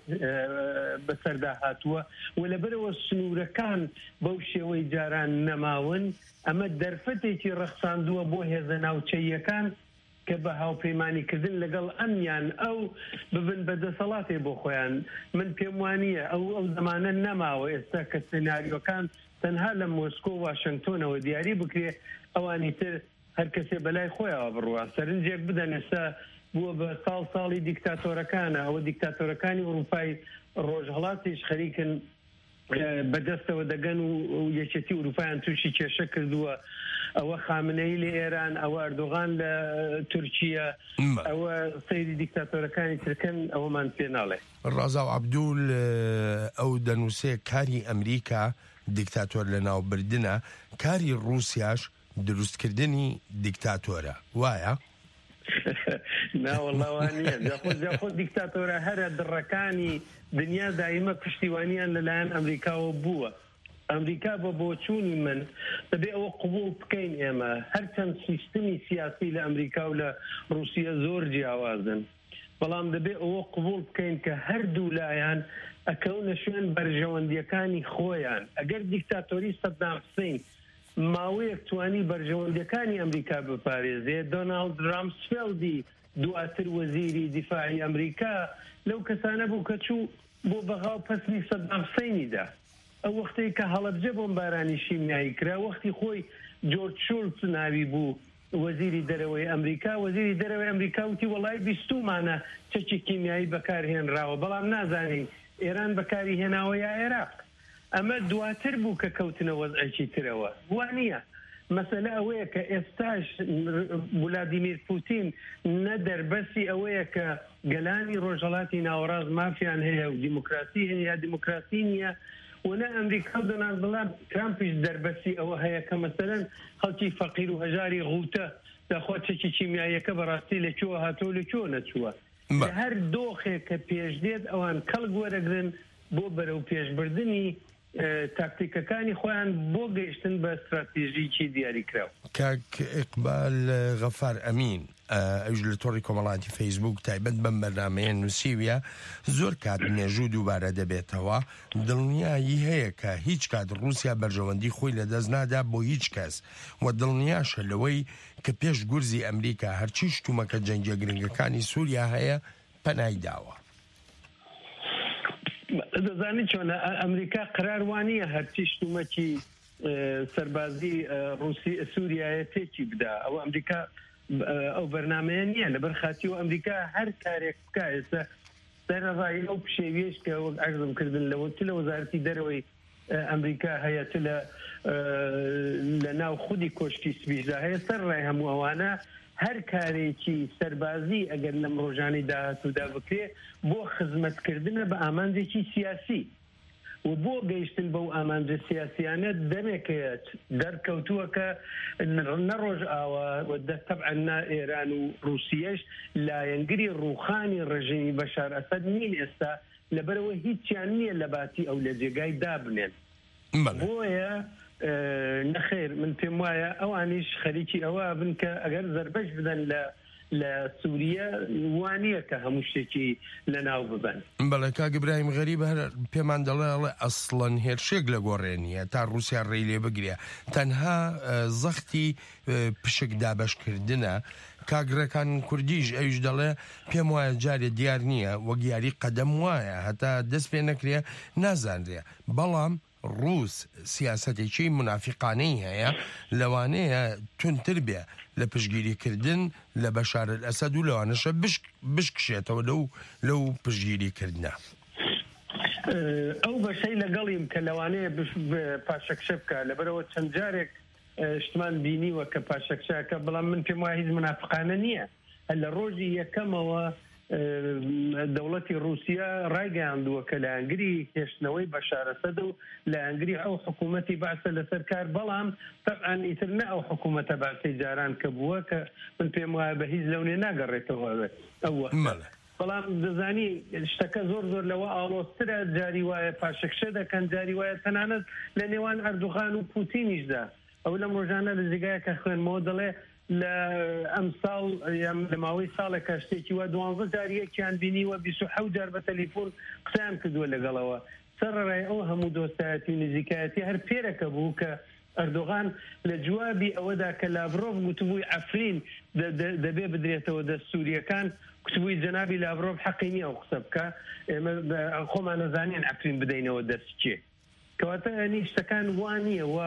بەسەردا هاتووە و لەبەرەوە سنوورەکان بەو شێوەی جاران نەماون. ئەمە دەرفەتێکی ڕەخساندووە بۆ هێزە ناوچەیەکان کە بە هاوپەیمانیکردن لەگەڵ ئەمیان ئەو ببن بەدەسەڵاتێ بۆ خۆیان. من پێم وانییە ئەو زمانە نەماوە ئێستا کە سناریۆکان تەنها لە مۆسکۆ و واشنگتۆنەوە دیاری بکرێ، ئەوانی تر هەر کەسێ بەلای خۆیەوە بڕوە سەرنجێک بدەن. ئێستا بووە بە ساڵی دیکتاتۆرەکانە، ئەوە دیکتاتۆرەکانی ئوروپای ڕۆژهەڵاتیش خەریکن بەدەستەوە دەگەن و یەکێتی ئوروپایان تووشی کێشە کردووە. ئەوە خامنەی لە ئێران، ئەوە ئەردۆغان لە تورکیا، ئەوە سەیری دیکتاتۆرەکانی ترکن، ئەوەمان پێ ناڵێ. ڕازاو عەبدوول ئەو دەنووسێ کاری ئەمریکا دیکتاتۆر لە ناوبردنە، کاری رووسیاش دروستکردنی دیکتاتۆرە، وایە؟ ناوەڵاوانیە خۆ دیکتاتۆرە هەرە دڕەکانی دنیا دائیمە پشتیوانیان لەلایەن ئەمریکاوە بووە. ئەمریکا بە بۆچوونی من دەبێ ئەوە قبول بکەین ئێمە هەرچەند سیستمی سیاسی لە ئەمریکا و لە رووسیا زۆر جیاوازن، بەڵام دەبێ ئەوە قبول بکەین کە هەردوو لایەن ئەکەونە شوێن بەرژەوەندیەکانی خۆیان. ئەگەر دیکتاتۆری سەدام حوسێن ماوەیەک توانی بەرژەوەندیەکانی ئەمریکا بپارێزێ، دۆناڵد رامسفێلدی دواتر وەزیری دیفاعی ئەمریکا لەو کەسانە بوو کە چوو بۆ بەغاو پەسنی سەدام حوسێنیدا. ئەو وەختەی کە هەڵەبجە بۆمبارانی شیمیایی کرا، وەختی خۆی جۆرج شولتز ناوی بوو وەزیری دەرەوەی ئەمریکا، وەزیری دەرەوەی ئەمریکا وتی وەڵای 20مانە چەکی کیمیایی بەکارهێنراوە، بەڵام نازانین ئێران بەکاری هێناوە یا عێراق ئەمە دواتر بوو کە کەوتنە وەزعێکی ترەوە وانە مەسەلە ئەوەیە کە ئێستاش ولادیمیر پوتین نە دەربەسی ئەوەیە کە گەلانی ڕۆژهەڵاتی ناوەڕاست مافیان هەیە و دیموکراسی هەیە یا دیموکراسی نییە وەنە ئەمریکا و دۆنالد ترامپیش دەربەسی ئەوە هەیە کە مەسەلەن خەڵکی فەقیر و هەژاری غوتە داخواتێکی کیمیاییەکە بەڕاستی لەکوێوە هاتۆ لەکوێوە نەچووە لە هەر دۆخێک کە پێشدێت ئەوان کەڵک وەرەگرن بۆ بەرەو پێشبردننی تاکتیکەکانی خۆیان بۆ گەیشتن بە استراتێژیکی دیاریکراوە. کاک ئیقبال غەفار ئەمین ئەوش لە تۆڕی کۆمەڵاتی فەیسبوک تایبەت بەم بەرنامەیە نووسیویە زۆر کات مێژوو دووبارە دەبێتەوە دڵنیایی هەیە کە هیچ کات رووسیا بەرژەوەندی خۆی لەدەست نادا بۆ هیچ کەس و دڵنیاشە لەوەی کە پێش گورزی ئەمریکا هەرچی شتومەکە جەنگە گرنگەکانی سووریا هەیە پەنای داوە. دەزانیت چۆنە ئەمریکا قراروانیە هەرچی شتومەکی سەربازی سووریایە تێکی بدا ئەو ئەمریکا ئەو بەرنمەیە نییە لەبەر خاتی و ئەمریکا هەر کارێک بکە ئێستا سەرڕای ئەو پشێویش کە وەک عەرزم کردن لە وەزارەتی دەرەوەی ئەمریکا هەیە لە ناو خودی کۆشکی سویسدا هەیە سەرڕای هەموو ئەوانە هەر کارێکی سەربازی ئەگەر لەم ڕۆژانی داهاتوودا بکرێ بۆ خزمەتکردنە بە ئامانجێکی سیاسی و بۆ گەیشتن بەو ئامانجە سیاسیانە دەمێکێت دەرکەوتووە کە نەڕۆژ ئاوە تەبعا ئێران و رووسیەش لایەنگری ڕووخانی ڕژیمی بەشار ئەسەد نین ئێستا لەبەرەوە هیچیان نییە لە باتی ئەو لە جێگای دابنێن بۆیە نەخێر من پێم وایە ئەوانیش خەریکی ئەوە بن کە ئەگەر زەربەش بدەن لە سووریە وانییە کە هەموو شتێکی لە ناو ببن. بەڵێ کاک ئیبراهیم غەریب هەر پێمان دەڵێ ئەسڵەن هێرشێک لە گۆڕێنیە تا رووسیا ڕێی لێ بگرێ تەنها زەختی پشک دابەشکردنە کاگرەکان کوردیش ئەویش دەڵێ پێم وایە جارێ دیار نییە وەک یاری قەدەم وایە هەتا دەست پێ نەکرێ نازانرێ بەڵام ڕووس سیاسەتێکی منافقانەی هەیە لەوانەیە تونتر بێ لە پشگیریکردن لە بەشار ئەسەد و لەوانەشە بشکشێتەوە لەو پشگیریکردنە. ئەو بەشەی لەگەڵیم کە لەوانەیە پاشەکشە بکە لەبەرەوە چەند جارێک شتمان بینیوە کە پاشەکشەکە بەڵام من پێم وایە هیچ منافقانە نییە لە ڕۆژی یەکەمەوە دەوڵەتی رووسیا ڕایگەیاندووە کە لە ئەنگری هێشتنەوەی بەشار ئەسەد و لە ئەنگری ئەو حکوومەتی باسە لەسەر کار بەڵام تەبعاً ئیتر نە ئەو حکوومەتە باسی جاران کە بووە کە من پێم وایە بە هیچ لەونێ ناگەڕێتەوە ئەوە بەڵام دەزانی شتەکە زۆر لەوە ئاڵۆسترە جاری وایە پاشەکشە دەکەن جاری وایە تەنانەت لە نێوان ئەردوغان و پوتینیشدا ئەو لەم ڕۆژانە لە جێگایەکە خوێنمەوە دەڵێ لە ئەم ساڵ لە ماوەی ساڵێکە شتێکی وە 12 جاریەکیان بینیوە 27 جار بە تەلیفۆن قسەیان کردووە لەگەڵەوە سەرڕای ئەو هەموو دۆستایەتی و نزیکایەتی هەر پێرەکە بوو کە ئەردۆغان لە جوابی ئەوەدا کە لاڤرۆڤ گوتبووی ئەفرین دەبێ بدرێتەوە دەست سووریەکان گوتبووی جەنابی لاڤرۆڤ حەقی نییە ئەو قسە بکە ئێمە خۆمان نەزانین ئەفرین بدەینەوە دەست چێ کەواتە ئەنی شتەکان وانییە و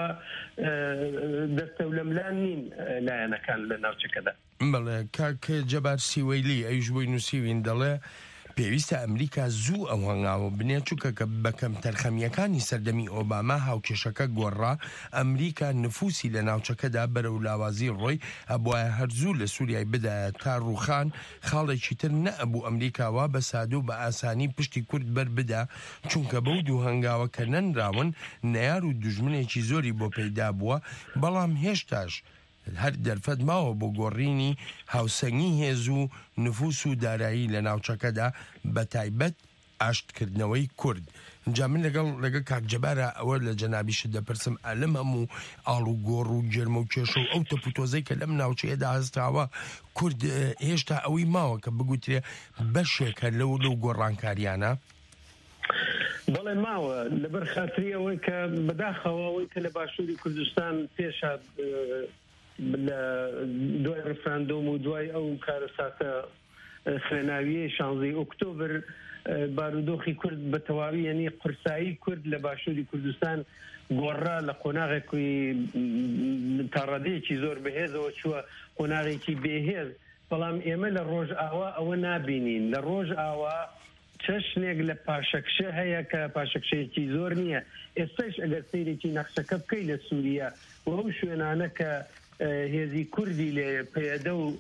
دەستە و لەملان نین لایەنەکان لە ناوچەکەدا. بەڵێ کاک جەبار سیوەیلی ئەویش بۆی نووسیوین دەڵێ پێویستە ئەمریکا زوو ئەو هەنگاوە بنێ چووکە کە بەکەم تەرخەمیەکانی سەردەمی ئۆباما هاوکێشەکە گۆڕا ئەمریکا نفوسی لە ناوچەکەدا بەرەو لاوازی ڕۆی ئەبوایە هەرزوو لە سووریای بدایە تا ڕووخان خاڵێکی تر نەئەبوو ئەمریکاوە بە سادە و بە ئاسانی پشتی کورد بەربدا چونکە بەو دوو هەنگاوە کە نەنراون نەیار و دوژمنێکی زۆری بۆ پەیدا بووە بەڵام هێشتاش هەر دەرفەت ماوە بۆ گۆڕینی هاوسەنگی هێز و نفوس و دارایی لە ناوچەکەدا بە تایبەت ئاشتکردنەوەی کورد. جا من لەگەڵ کاک جەبارە ئەوە لە جەنابیشت دەپرسم ئەلم هەموو ئاڵ و گۆڕ و جرمە و کێشە و ئەو تەپوتۆزەی کە لەم ناوچەیەدا هەستاوە کورد هێشتا ئەوەی ماوە کە بگوترێ بەشێکە لەو گۆڕانکاریانە. بەڵێ ماوە لەبەر خاتری ئەوەی کە بەداخەوە ئەوەی کە لە باشووری کوردستان پێشە لە دوای ڕفراندۆم و دوای ئەو کارەساتە خوێناویە 16 ئۆکتۆبر بارودۆخی کورد بە تەواوی یعنی قورسایی کورد لە باشووری کوردستان گۆڕا لە قۆناغێکی تا ڕادەیەکی زۆر بەهێزەوە چووە قۆناغێکی بێهێز بەڵام ئێمە لە ڕۆژ ئاوا ئەوە نابینین لە ڕۆژ ئاوا چەشنێک لە پاشەکشە هەیە کە پاشەکشەیەکی زۆر نییە. ئێستاش ئەگەر سەیرێکی نەخشەکە بکەی لە سووریا و ئەو شوێنانە کە هێزی کوردی لێ پەیەدە و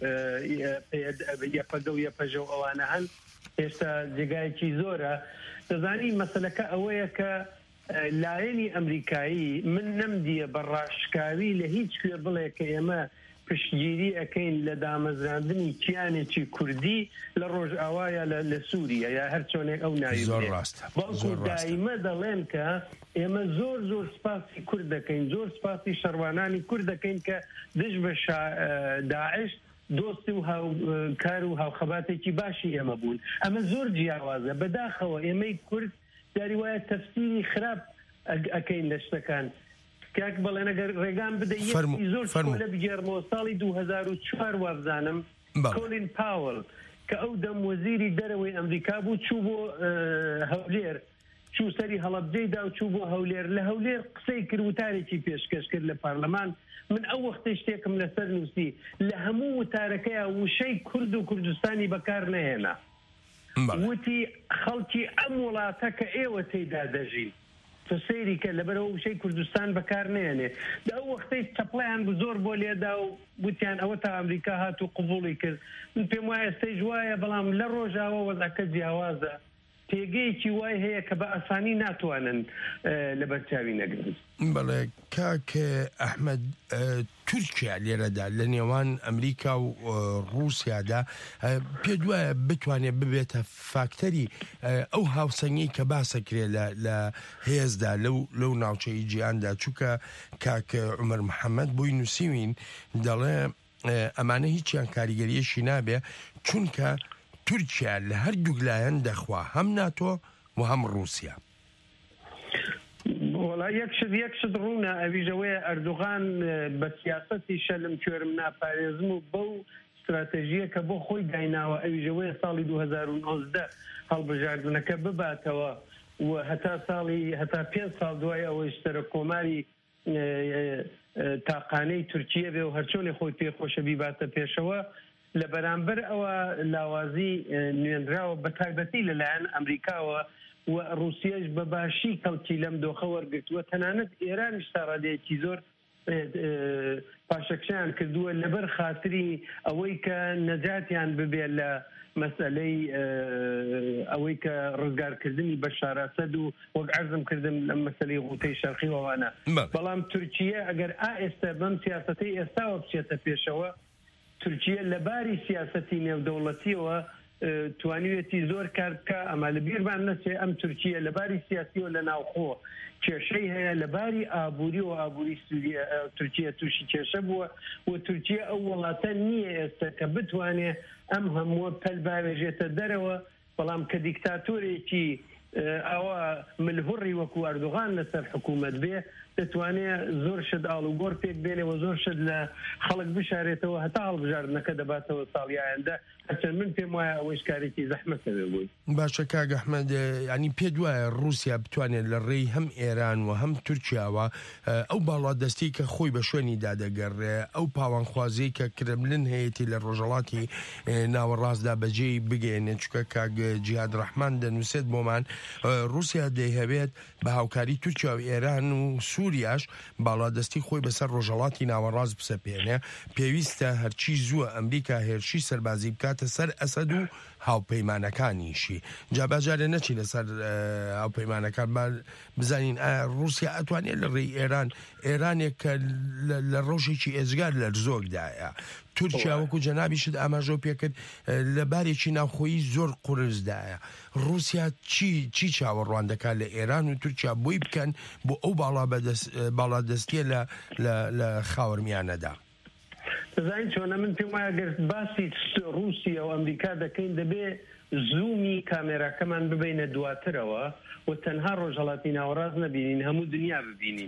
یەپەدە و یەپەژە و ئەوانە هەن ئێستا جێگایەکی زۆرە. دەزانی مەسەلەکە ئەوەیە کە لایەنی ئەمریکایی من نەمدیە بەڕاشکاوی لە هیچ کوێ بڵێ کە ئێمە پشتگیری ئەەکەین لە دامەزراندنی کیانێکی کوردی لە ڕۆژئاوایە لە سووریا یا هەر چۆنێک ئەو ناوی بەڵکو دائیمە دەڵێن کە ئێمە زۆر زۆر سپاسی کورد دەکەین، زۆر سپاسی شەروانانی کورد دەکەین کە دژ بە داعش دۆستی و کار و هاوخەباتێکی باشی ئێمە بوون. ئەمە زۆر جیاوازە. بەداخەوە ئێمەی کورد داری وایە تەفسیری خراپ ئەەکەین لە شتەکان. کاک بەڵێن ئەگەر ڕێگان بدەیت زۆر لە بگێڕمەوە ساڵی 2004 وابزانم کۆلین پاوەڵ کە ئەو دەم وەزیری دەرەوەی ئەمریکا بوو چوو بۆ هەولێر، چوو سەری هەڵەبجەیدا و چوو بۆ هەولێر. لە هەولێر قسەی کرد وتارێکی پێشکەش کرد لە پارلەمان. من ئەو وەختەی شتێکم لەسەر نووسی لە هەموو وتارەکەیە وشەی کورد و کوردستانی بەکار نەهێنا. وتی خەڵکی ئەم وڵاتە کە ئێوە تێیدا دەژین سەیری کە لەبەرەوە وشەی کوردستان بەکار نێنێ. لە ئەو وەختەی چەپڵیان زۆر بۆ لێدا و وتیان ئەوە تا ئەمریکا هات و قبوڵی کرد. من پێم وایە ئێستەی وایە بەڵام لە ڕۆژاوە وەزەکە جیاوازە. پێگەیەکی وای هەیە کە بە ئاسانی ناتوانن لە بەرچاوی نەگرن. بەڵێ کاک ئەحمەد، تورکیا لێرەدا لە نێوان ئەمریکا و ڕووسیادا پێ دوایە بتوانێت ببێتە فاکتەری ئەو هاوسەنگی کە باسەکرێ لە هێزدا لەو ناوچەی جیهاندا. چووکە کاک عومەر محەممەد بۆی نووسیوین دەڵێ ئەمانە هیچیان کاریگەریەشی نابێ چونکە تورکیا لە هەردوو لایەن دەخوا هەم ناتۆ و هەم ڕووسیا. وڵا یەکشت ڕوونە ئەویژەوەی ئەردوغان بە سیاسەتی شەلم کوێرم ناپارێزم و بەو استراتێژیە کە بۆ خۆی دایناوە ئەویژەوەی ساڵی 2019 هەڵبژاردنەکە بباتەوە و هەتا 5 ساڵ دوای ئەوەی سەرۆک کۆماری تاقانەی تورکیە بێ و هەرچۆنێ خۆی پێخۆشە بیباتە پێشەوە. لە بەرامبەر ئەوە لاوازی نوێنراوە بە تایبەتی لەلایەن ئەمریکاوە و ڕووسیەش بە باشی کەڵکی لەم دۆخە وەرگرتووە. تەنانەت ئێرانیش تا ڕادەیەکی زۆر پاشەکشیان کردووە لەبەر خاتری ئەوەی کە نەجاتیان ببێت لە مەسەلەی ئەوەی کە ڕزگارکردنی بەشار ئەسەد و وەک عەرزم کردم لە مەسەلەی غوتەی شەرقی وەوانە. بەڵام تورکیە ئەگەر ئێستا بەم سیاسەتەی ئێستاوە بچێتە پێشەوە، تورکیە لە باری سیاسەتی نێودەوڵەتیەوە توانیوێتی زۆر کار بکە. ئەمە لە بیرمان نەچێ ئەم تورکیە لە باری سیاسیەوە لە ناوخۆ کێشەی هەیە، لە باری ئابووری و ئابووری تورکیە تووشی کێشە بووە و تورکیە ئەو وڵاتە نییە ئێستا کە بتوانێ ئەم هەمووە پەل باوێژێتە دەرەوە. بەڵام کە دیکتاتۆرێکی ئەوە ملهوڕی وەکو ئەردوغان لەسەر حکوومەت بێ دەتوانێت زۆر شت ئاڵوگۆڕ پێک بێنێەوە، زۆر شت لە خەڵک بشارێتەوە هەتا هەڵبژاردنەکە دەباتەوە ساڵی ئایندا. هەرچەند من پێم وایە ئەوەی کارێکی زەحمەتە بووی. باشە کاک ئەحمەد، ینی پێ دوایە ڕووسیا بتوانێت لە ڕێی هەم ئێران و هەم تورکیاوە ئەو باڵادەستی کە خۆی بە شوێنی دادەگەڕێ، ئەو پاوانخوازی کە کرملن هەیەی لە ڕۆژەڵاتی ناوەڕاستدا بەجێی بگەێنێت. چکە کاک جیهاد ڕەحمان دەنووسێت بۆمان رووسیا دەیهەبێت بە هاوکاری تورکیا و ئێران و سووریاش باڵادەستی خۆی بەسەر ڕۆژەڵاتی ناوەڕاست بسەپێنێ. پێویستە هەرچی زووە ئەمریکا هێرشی سەربازی بکاتە سەر ئەسەد و هاوپەیمانەکانیشی. جاباجارێ نەچی لەسەر هاوپەیمانەکان بزانین رووسیا ئەتوانێت لە ڕێی ئێرانێک کە لە ڕۆژێکی ئێزگار لە زۆرگدایە. تورکیا وەکو جەنابیشت ئاماژە پێکرد لە بارێکی ناوخۆیی زۆر قورسدایە. رووسیا چی چاوەڕوان دەکات لە ئێران و تورکیا بۆی بکەن بۆ ئەو باڵادەستیە لە خاوەرمیانەدا؟ دەزانین چۆنە من پێم وایە گەر باسی رووسیا و ئەمریکا دەکەین دەبێ زوومی کامێراکەمان ببینە دواترەوە و تەنها ڕۆژهەڵاتی ناوەڕاست نەبینین، هەموو دنیا ببینین.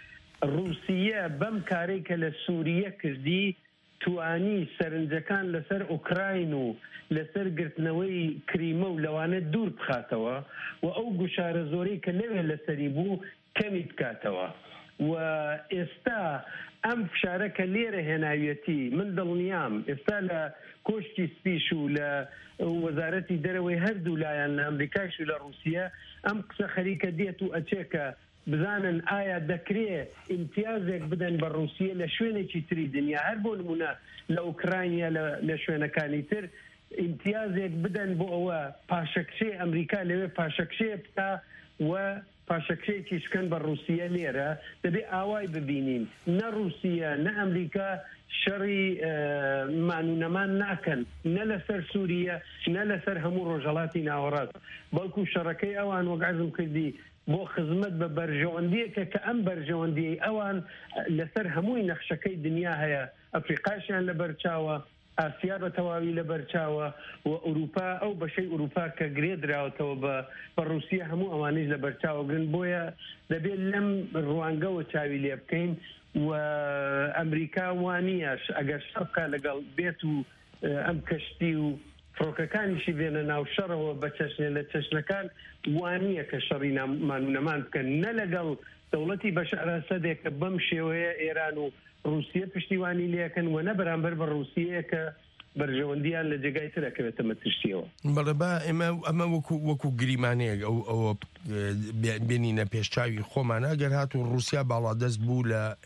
رووسیە بەم کارەی کە لە سووریە کردی توانی سەرنجەکان لەسەر ئوکراین و لەسەر گرتنەوەی کریمە و لەوانە دوور بخاتەوە و ئەو گوشارە زۆرەی کە لەوێ لەسەری بوو کەمی بکاتەوە. و ئێستا ئەم فشارەکە لێرە هێناویەتی من دڵنیام ئێستا لە کۆشتی سپیش و لە وەزارەتی دەرەوەی هەردوو لایەن لە ئەمریکاش و لە رووسیا ئەم قسە خەریکە دێت و ئەچێکە بزانن ئایا دەکرێت امتیازێک بدەن بە رووسیا لە شوێنێکی تری دنیا هەر بۆ نمونە لە ئوکراینیا لە شوێنەکانی تر امتیازێک بدەن بۆ ئەوە پاشەکشەی ئەمریکا لەوێ پاشەکشەیە بتا و پاشەکشەیەکی شکن بە رووسیا لێرە دەبێ ئاوای ببینین نە رووسیا نە ئەمریکا شەڕی مانونەمان ناکەن نە لەسەر سووریا نە لەسەر هەموو ڕۆژهەڵاتی ناوەڕاست بەڵکو شەڕەکەی ئەوان وەک عەزم کردی بۆ خزمەت بە بەرژەوەندیەکە کە ئەم بەرژەوەندیەی ئەوان لەسەر هەمووی نەخشەکەی دنیا هەیە ئەفریقاشیان لە بەرچاوە ئاسیا بە تەواوی لە بەرچاوە و ئوروپا ئەو بەشەی ئوروپا کە گرێدراوەتەوە بە رووسیا هەموو ئەوانەی لە بەرچاوە گرن بۆیە دەبێت لەم ڕوانگەوە چاوی لێ بکەین و ئەمریکا وانیەش ئەگەر شەڕکە لەگەڵ بێت و ئەم کەشتی و فڕۆکەکانیشی بێنە ناو شەڕەوە بە چەشنێ لە چەشنەکان وانییە کە شەڕی مانونەمان بکەن نە لەگەڵ دەوڵەتی بەشار ئەسەدێک کە بەم شێوەیە ئێران و رووسیا پشتیوانی لێەکەن و نە بەرامبەر بە رووسیە کە بەرژەوەندیان لە جێگای ترەکەوێتە مەترسیەوە. بەڵێ با ئەمە وەکو گریمانەیەک ئەوە بینینە پێشچاوی خۆمانە گەر هات و رووسیا باڵادەست بوو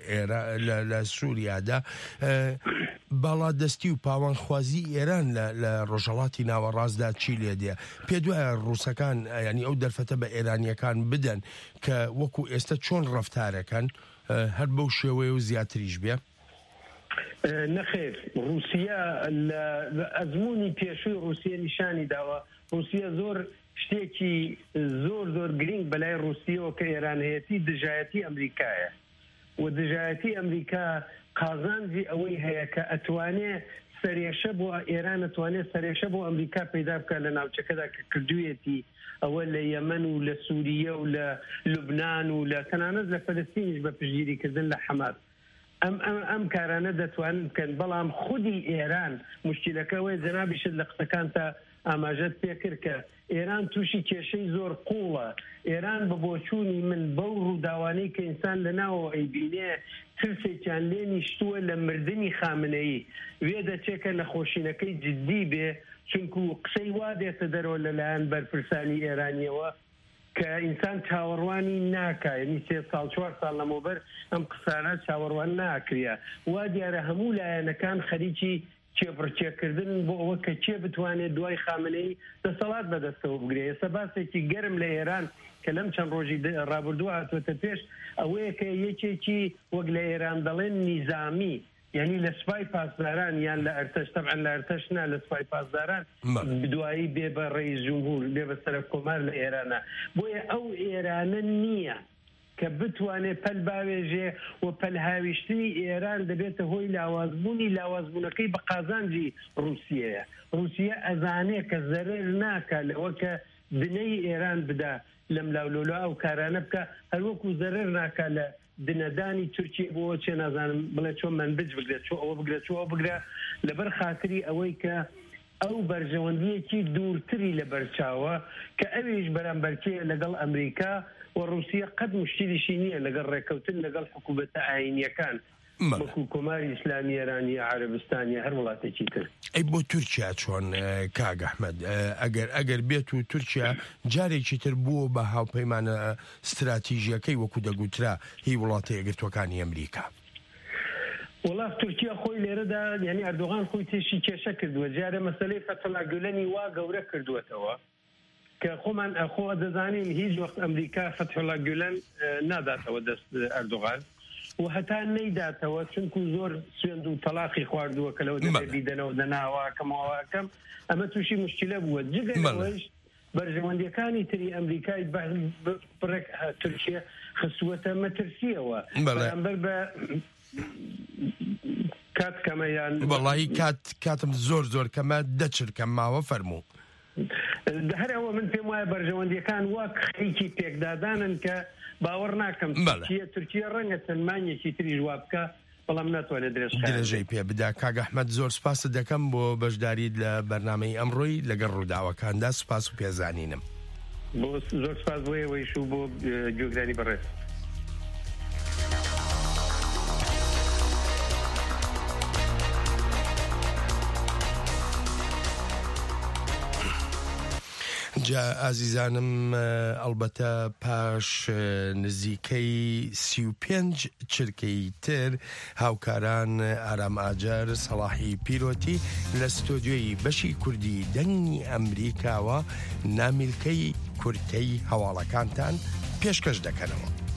لە سووریادا باڵادەستی و پاوانخوازی ئێران لە ڕۆژهەڵاتی ناوەڕاستدا چی لێ دێ پێ دوایە ڕووسەکان ینی ئەو دەرفەتە بە ئێرانیەکان بدەن کە وەکو ئێستا چۆن ڕەفتارەکەن هەر بەو شێوەیە و زیاتریش بێ؟ نەخێر رووسیا لە ئەزمموی پێشووی رووسیا نیشانی داوە رووسیا زۆر شتێکی زۆر گرنگ بەلای رووسیەوە کە ئێرانهەیەتی دژایەتی ئەمریکایە و دژایەتی ئەمریکا قازانجی ئەوەی هەیە کە ئەتوانێ سەرێشە بۆ ئێران ئەتوانێت سەرێشە بۆ ئەمریکا پەیدا بکە لە ناوچەکەدا کە کردوویەتی ئەوە لە یەمەن و لە سووریە و لە لوبناان و لە تەنانەت لە فەلەستینیش بە پشگیریکردن لە حەماس ئەم کارانە دەتوانن بکەن بەڵام خودی ئێران مشکلەکەوەی جەنابیشت لە قسەکان تا ئاماژەت پێکرد کە ئێران تووشی کێشەی زۆر قوڵە ئێران بە بۆچوونی من بەو ڕووداوانەی کە ئینسان لە ناوە ئەیبینێ ترسێکیان لێ نیشتووە لە مردنی خامنەیی وێ دەچێکە نەخۆشینەکەی جددی بێ چونکو قسەی وا دێتە دەرەوە لەلایەن بەرپرسانی ئێرانیەوە کە ئینسان چاوەڕوانی ناکە یعنی 3 ساڵ 4 ساڵ لەمەوبەر ئەم قسانە چاوەڕوان ناکرێ وا دیارە هەموو لایەنەکان خەریکی چێبڕچێکردن بۆ ئەوە کە چێ بتوانێت دوای خامنەی دەسەڵات بەدەستەوە بگرێ ئێستا باسێکی گەرم لە ئێران کە لەم چەند ڕۆژی ڕابردووە هاتوۆتە پێش ئەوەیە کە یەکێکی وەک لە ئێران دەڵێن نیزامی یعنی لە سوپای پاسداران یان لە ئەرتەش تەبعەن لە ئەرتەش نا لە سوپای پاسداران دوایی بێ بە ڕئیس جمهور بێ بە سەرۆکۆمار لە ئێرانە بۆیە ئەو ئێرانە نییە کە بتوانێت پەل باوێژێ و پەلهاویشتنی ئێران دەبێتە هۆی لاوازبوونەکەی بە قازانجی رووسیەیە رووسیا ئەزانێ کە زەرر ناکە لەوە کە دنەی ئێران بدا لەم لاولۆلا ئەو کارانە بکە هەروەکو زەرر ناکە لە دنەدانی تورکیە بۆ چێ نازانم بڵێ چۆن منبج بگرێت چۆ ئەوە بگرێت چۆ ئەوە بگرە لەبەر خاتری ئەوەی کە ئەو بەرژەوەندیەکی دوورتری لە بەرچاوە کە ئەویش بەرامبەرکێ لەگەڵ ئەمریکا و رووسیا قەت مشکلیشی نییە لەگەڵ ڕێکەوتن لەگەڵ حکوومەتە ئاینیەکان وەکو کۆماری ئیسلامی ئێرانی عەرەبستانی هەر وڵاتێکی تر. ئەی بۆ تورکیا چۆن کاگ ئەحمەد ئەگەر بێت و تورکیا جارێکی تر بووە بە هاوپەیمانە استراتیژیەکەی وەکو دەگوترا هی وڵاتە یەکگرتوەکانی ئەمریکا؟ وڵات تورکیا خۆی لێرەدا یعنی ئەردۆغان خۆی تێشی کێشە کردووە جارە مەسەلەی فەتحوڵا گولەنی وا گەورە کردووەتەوە کە خۆمان ئەخۆ دەزانین هیچ وەخت ئەمریکا فەتحوڵا گولەن ناداتەوە دەست ئەردۆغان و هەتا نەیداتەوە چونکو زۆر سوێند و تەلاقی خواردووە کە لەوە دەبێت بیدەنەوە دەناواکەمەوەکەم ئەمە تووشی مشکلە بووە جگەرەوەش بەرژەوەندیەکانی تری ئەمریکای بڕێک تورکیا خستووەتە مەترسیەوە بەرامبەر بە کات کەمەیان وەڵاهی کاتم زۆر کەمە دەچرکەم ماوە فەرموو هەر ئەوە من پێم وایە بەرژەوەندیەکان وەک خەریکی پێکدادانن کە باوەڕ ناکەم تورکیا ڕەنگە تەنمانیەکی تریژ وا بکە بەڵام ناتوانێت درێژەی پێ بدا. کاگ ئەحمەد زۆر سپاست دەکەم بۆ بەشداریت لە بەرنامەی ئەمڕۆی لەگەڵ ڕووداوەکاندا سپاس و پێزانینم. زۆر سپاس بۆ ئێوەیش و بۆ گوێگرانی بەڕێز. جا ئازیزانم ئەلبەتە پاش نزیکەی 35 چرکەی تر هاوکاران ئارام ئاجار سەڵاحی پیرۆتی لە ستۆدیۆی بەشی کوردی دەنگی ئەمریکاوە نامیلکەی کورتەی هەواڵەکانتان پێشکەش دەکەنەوە.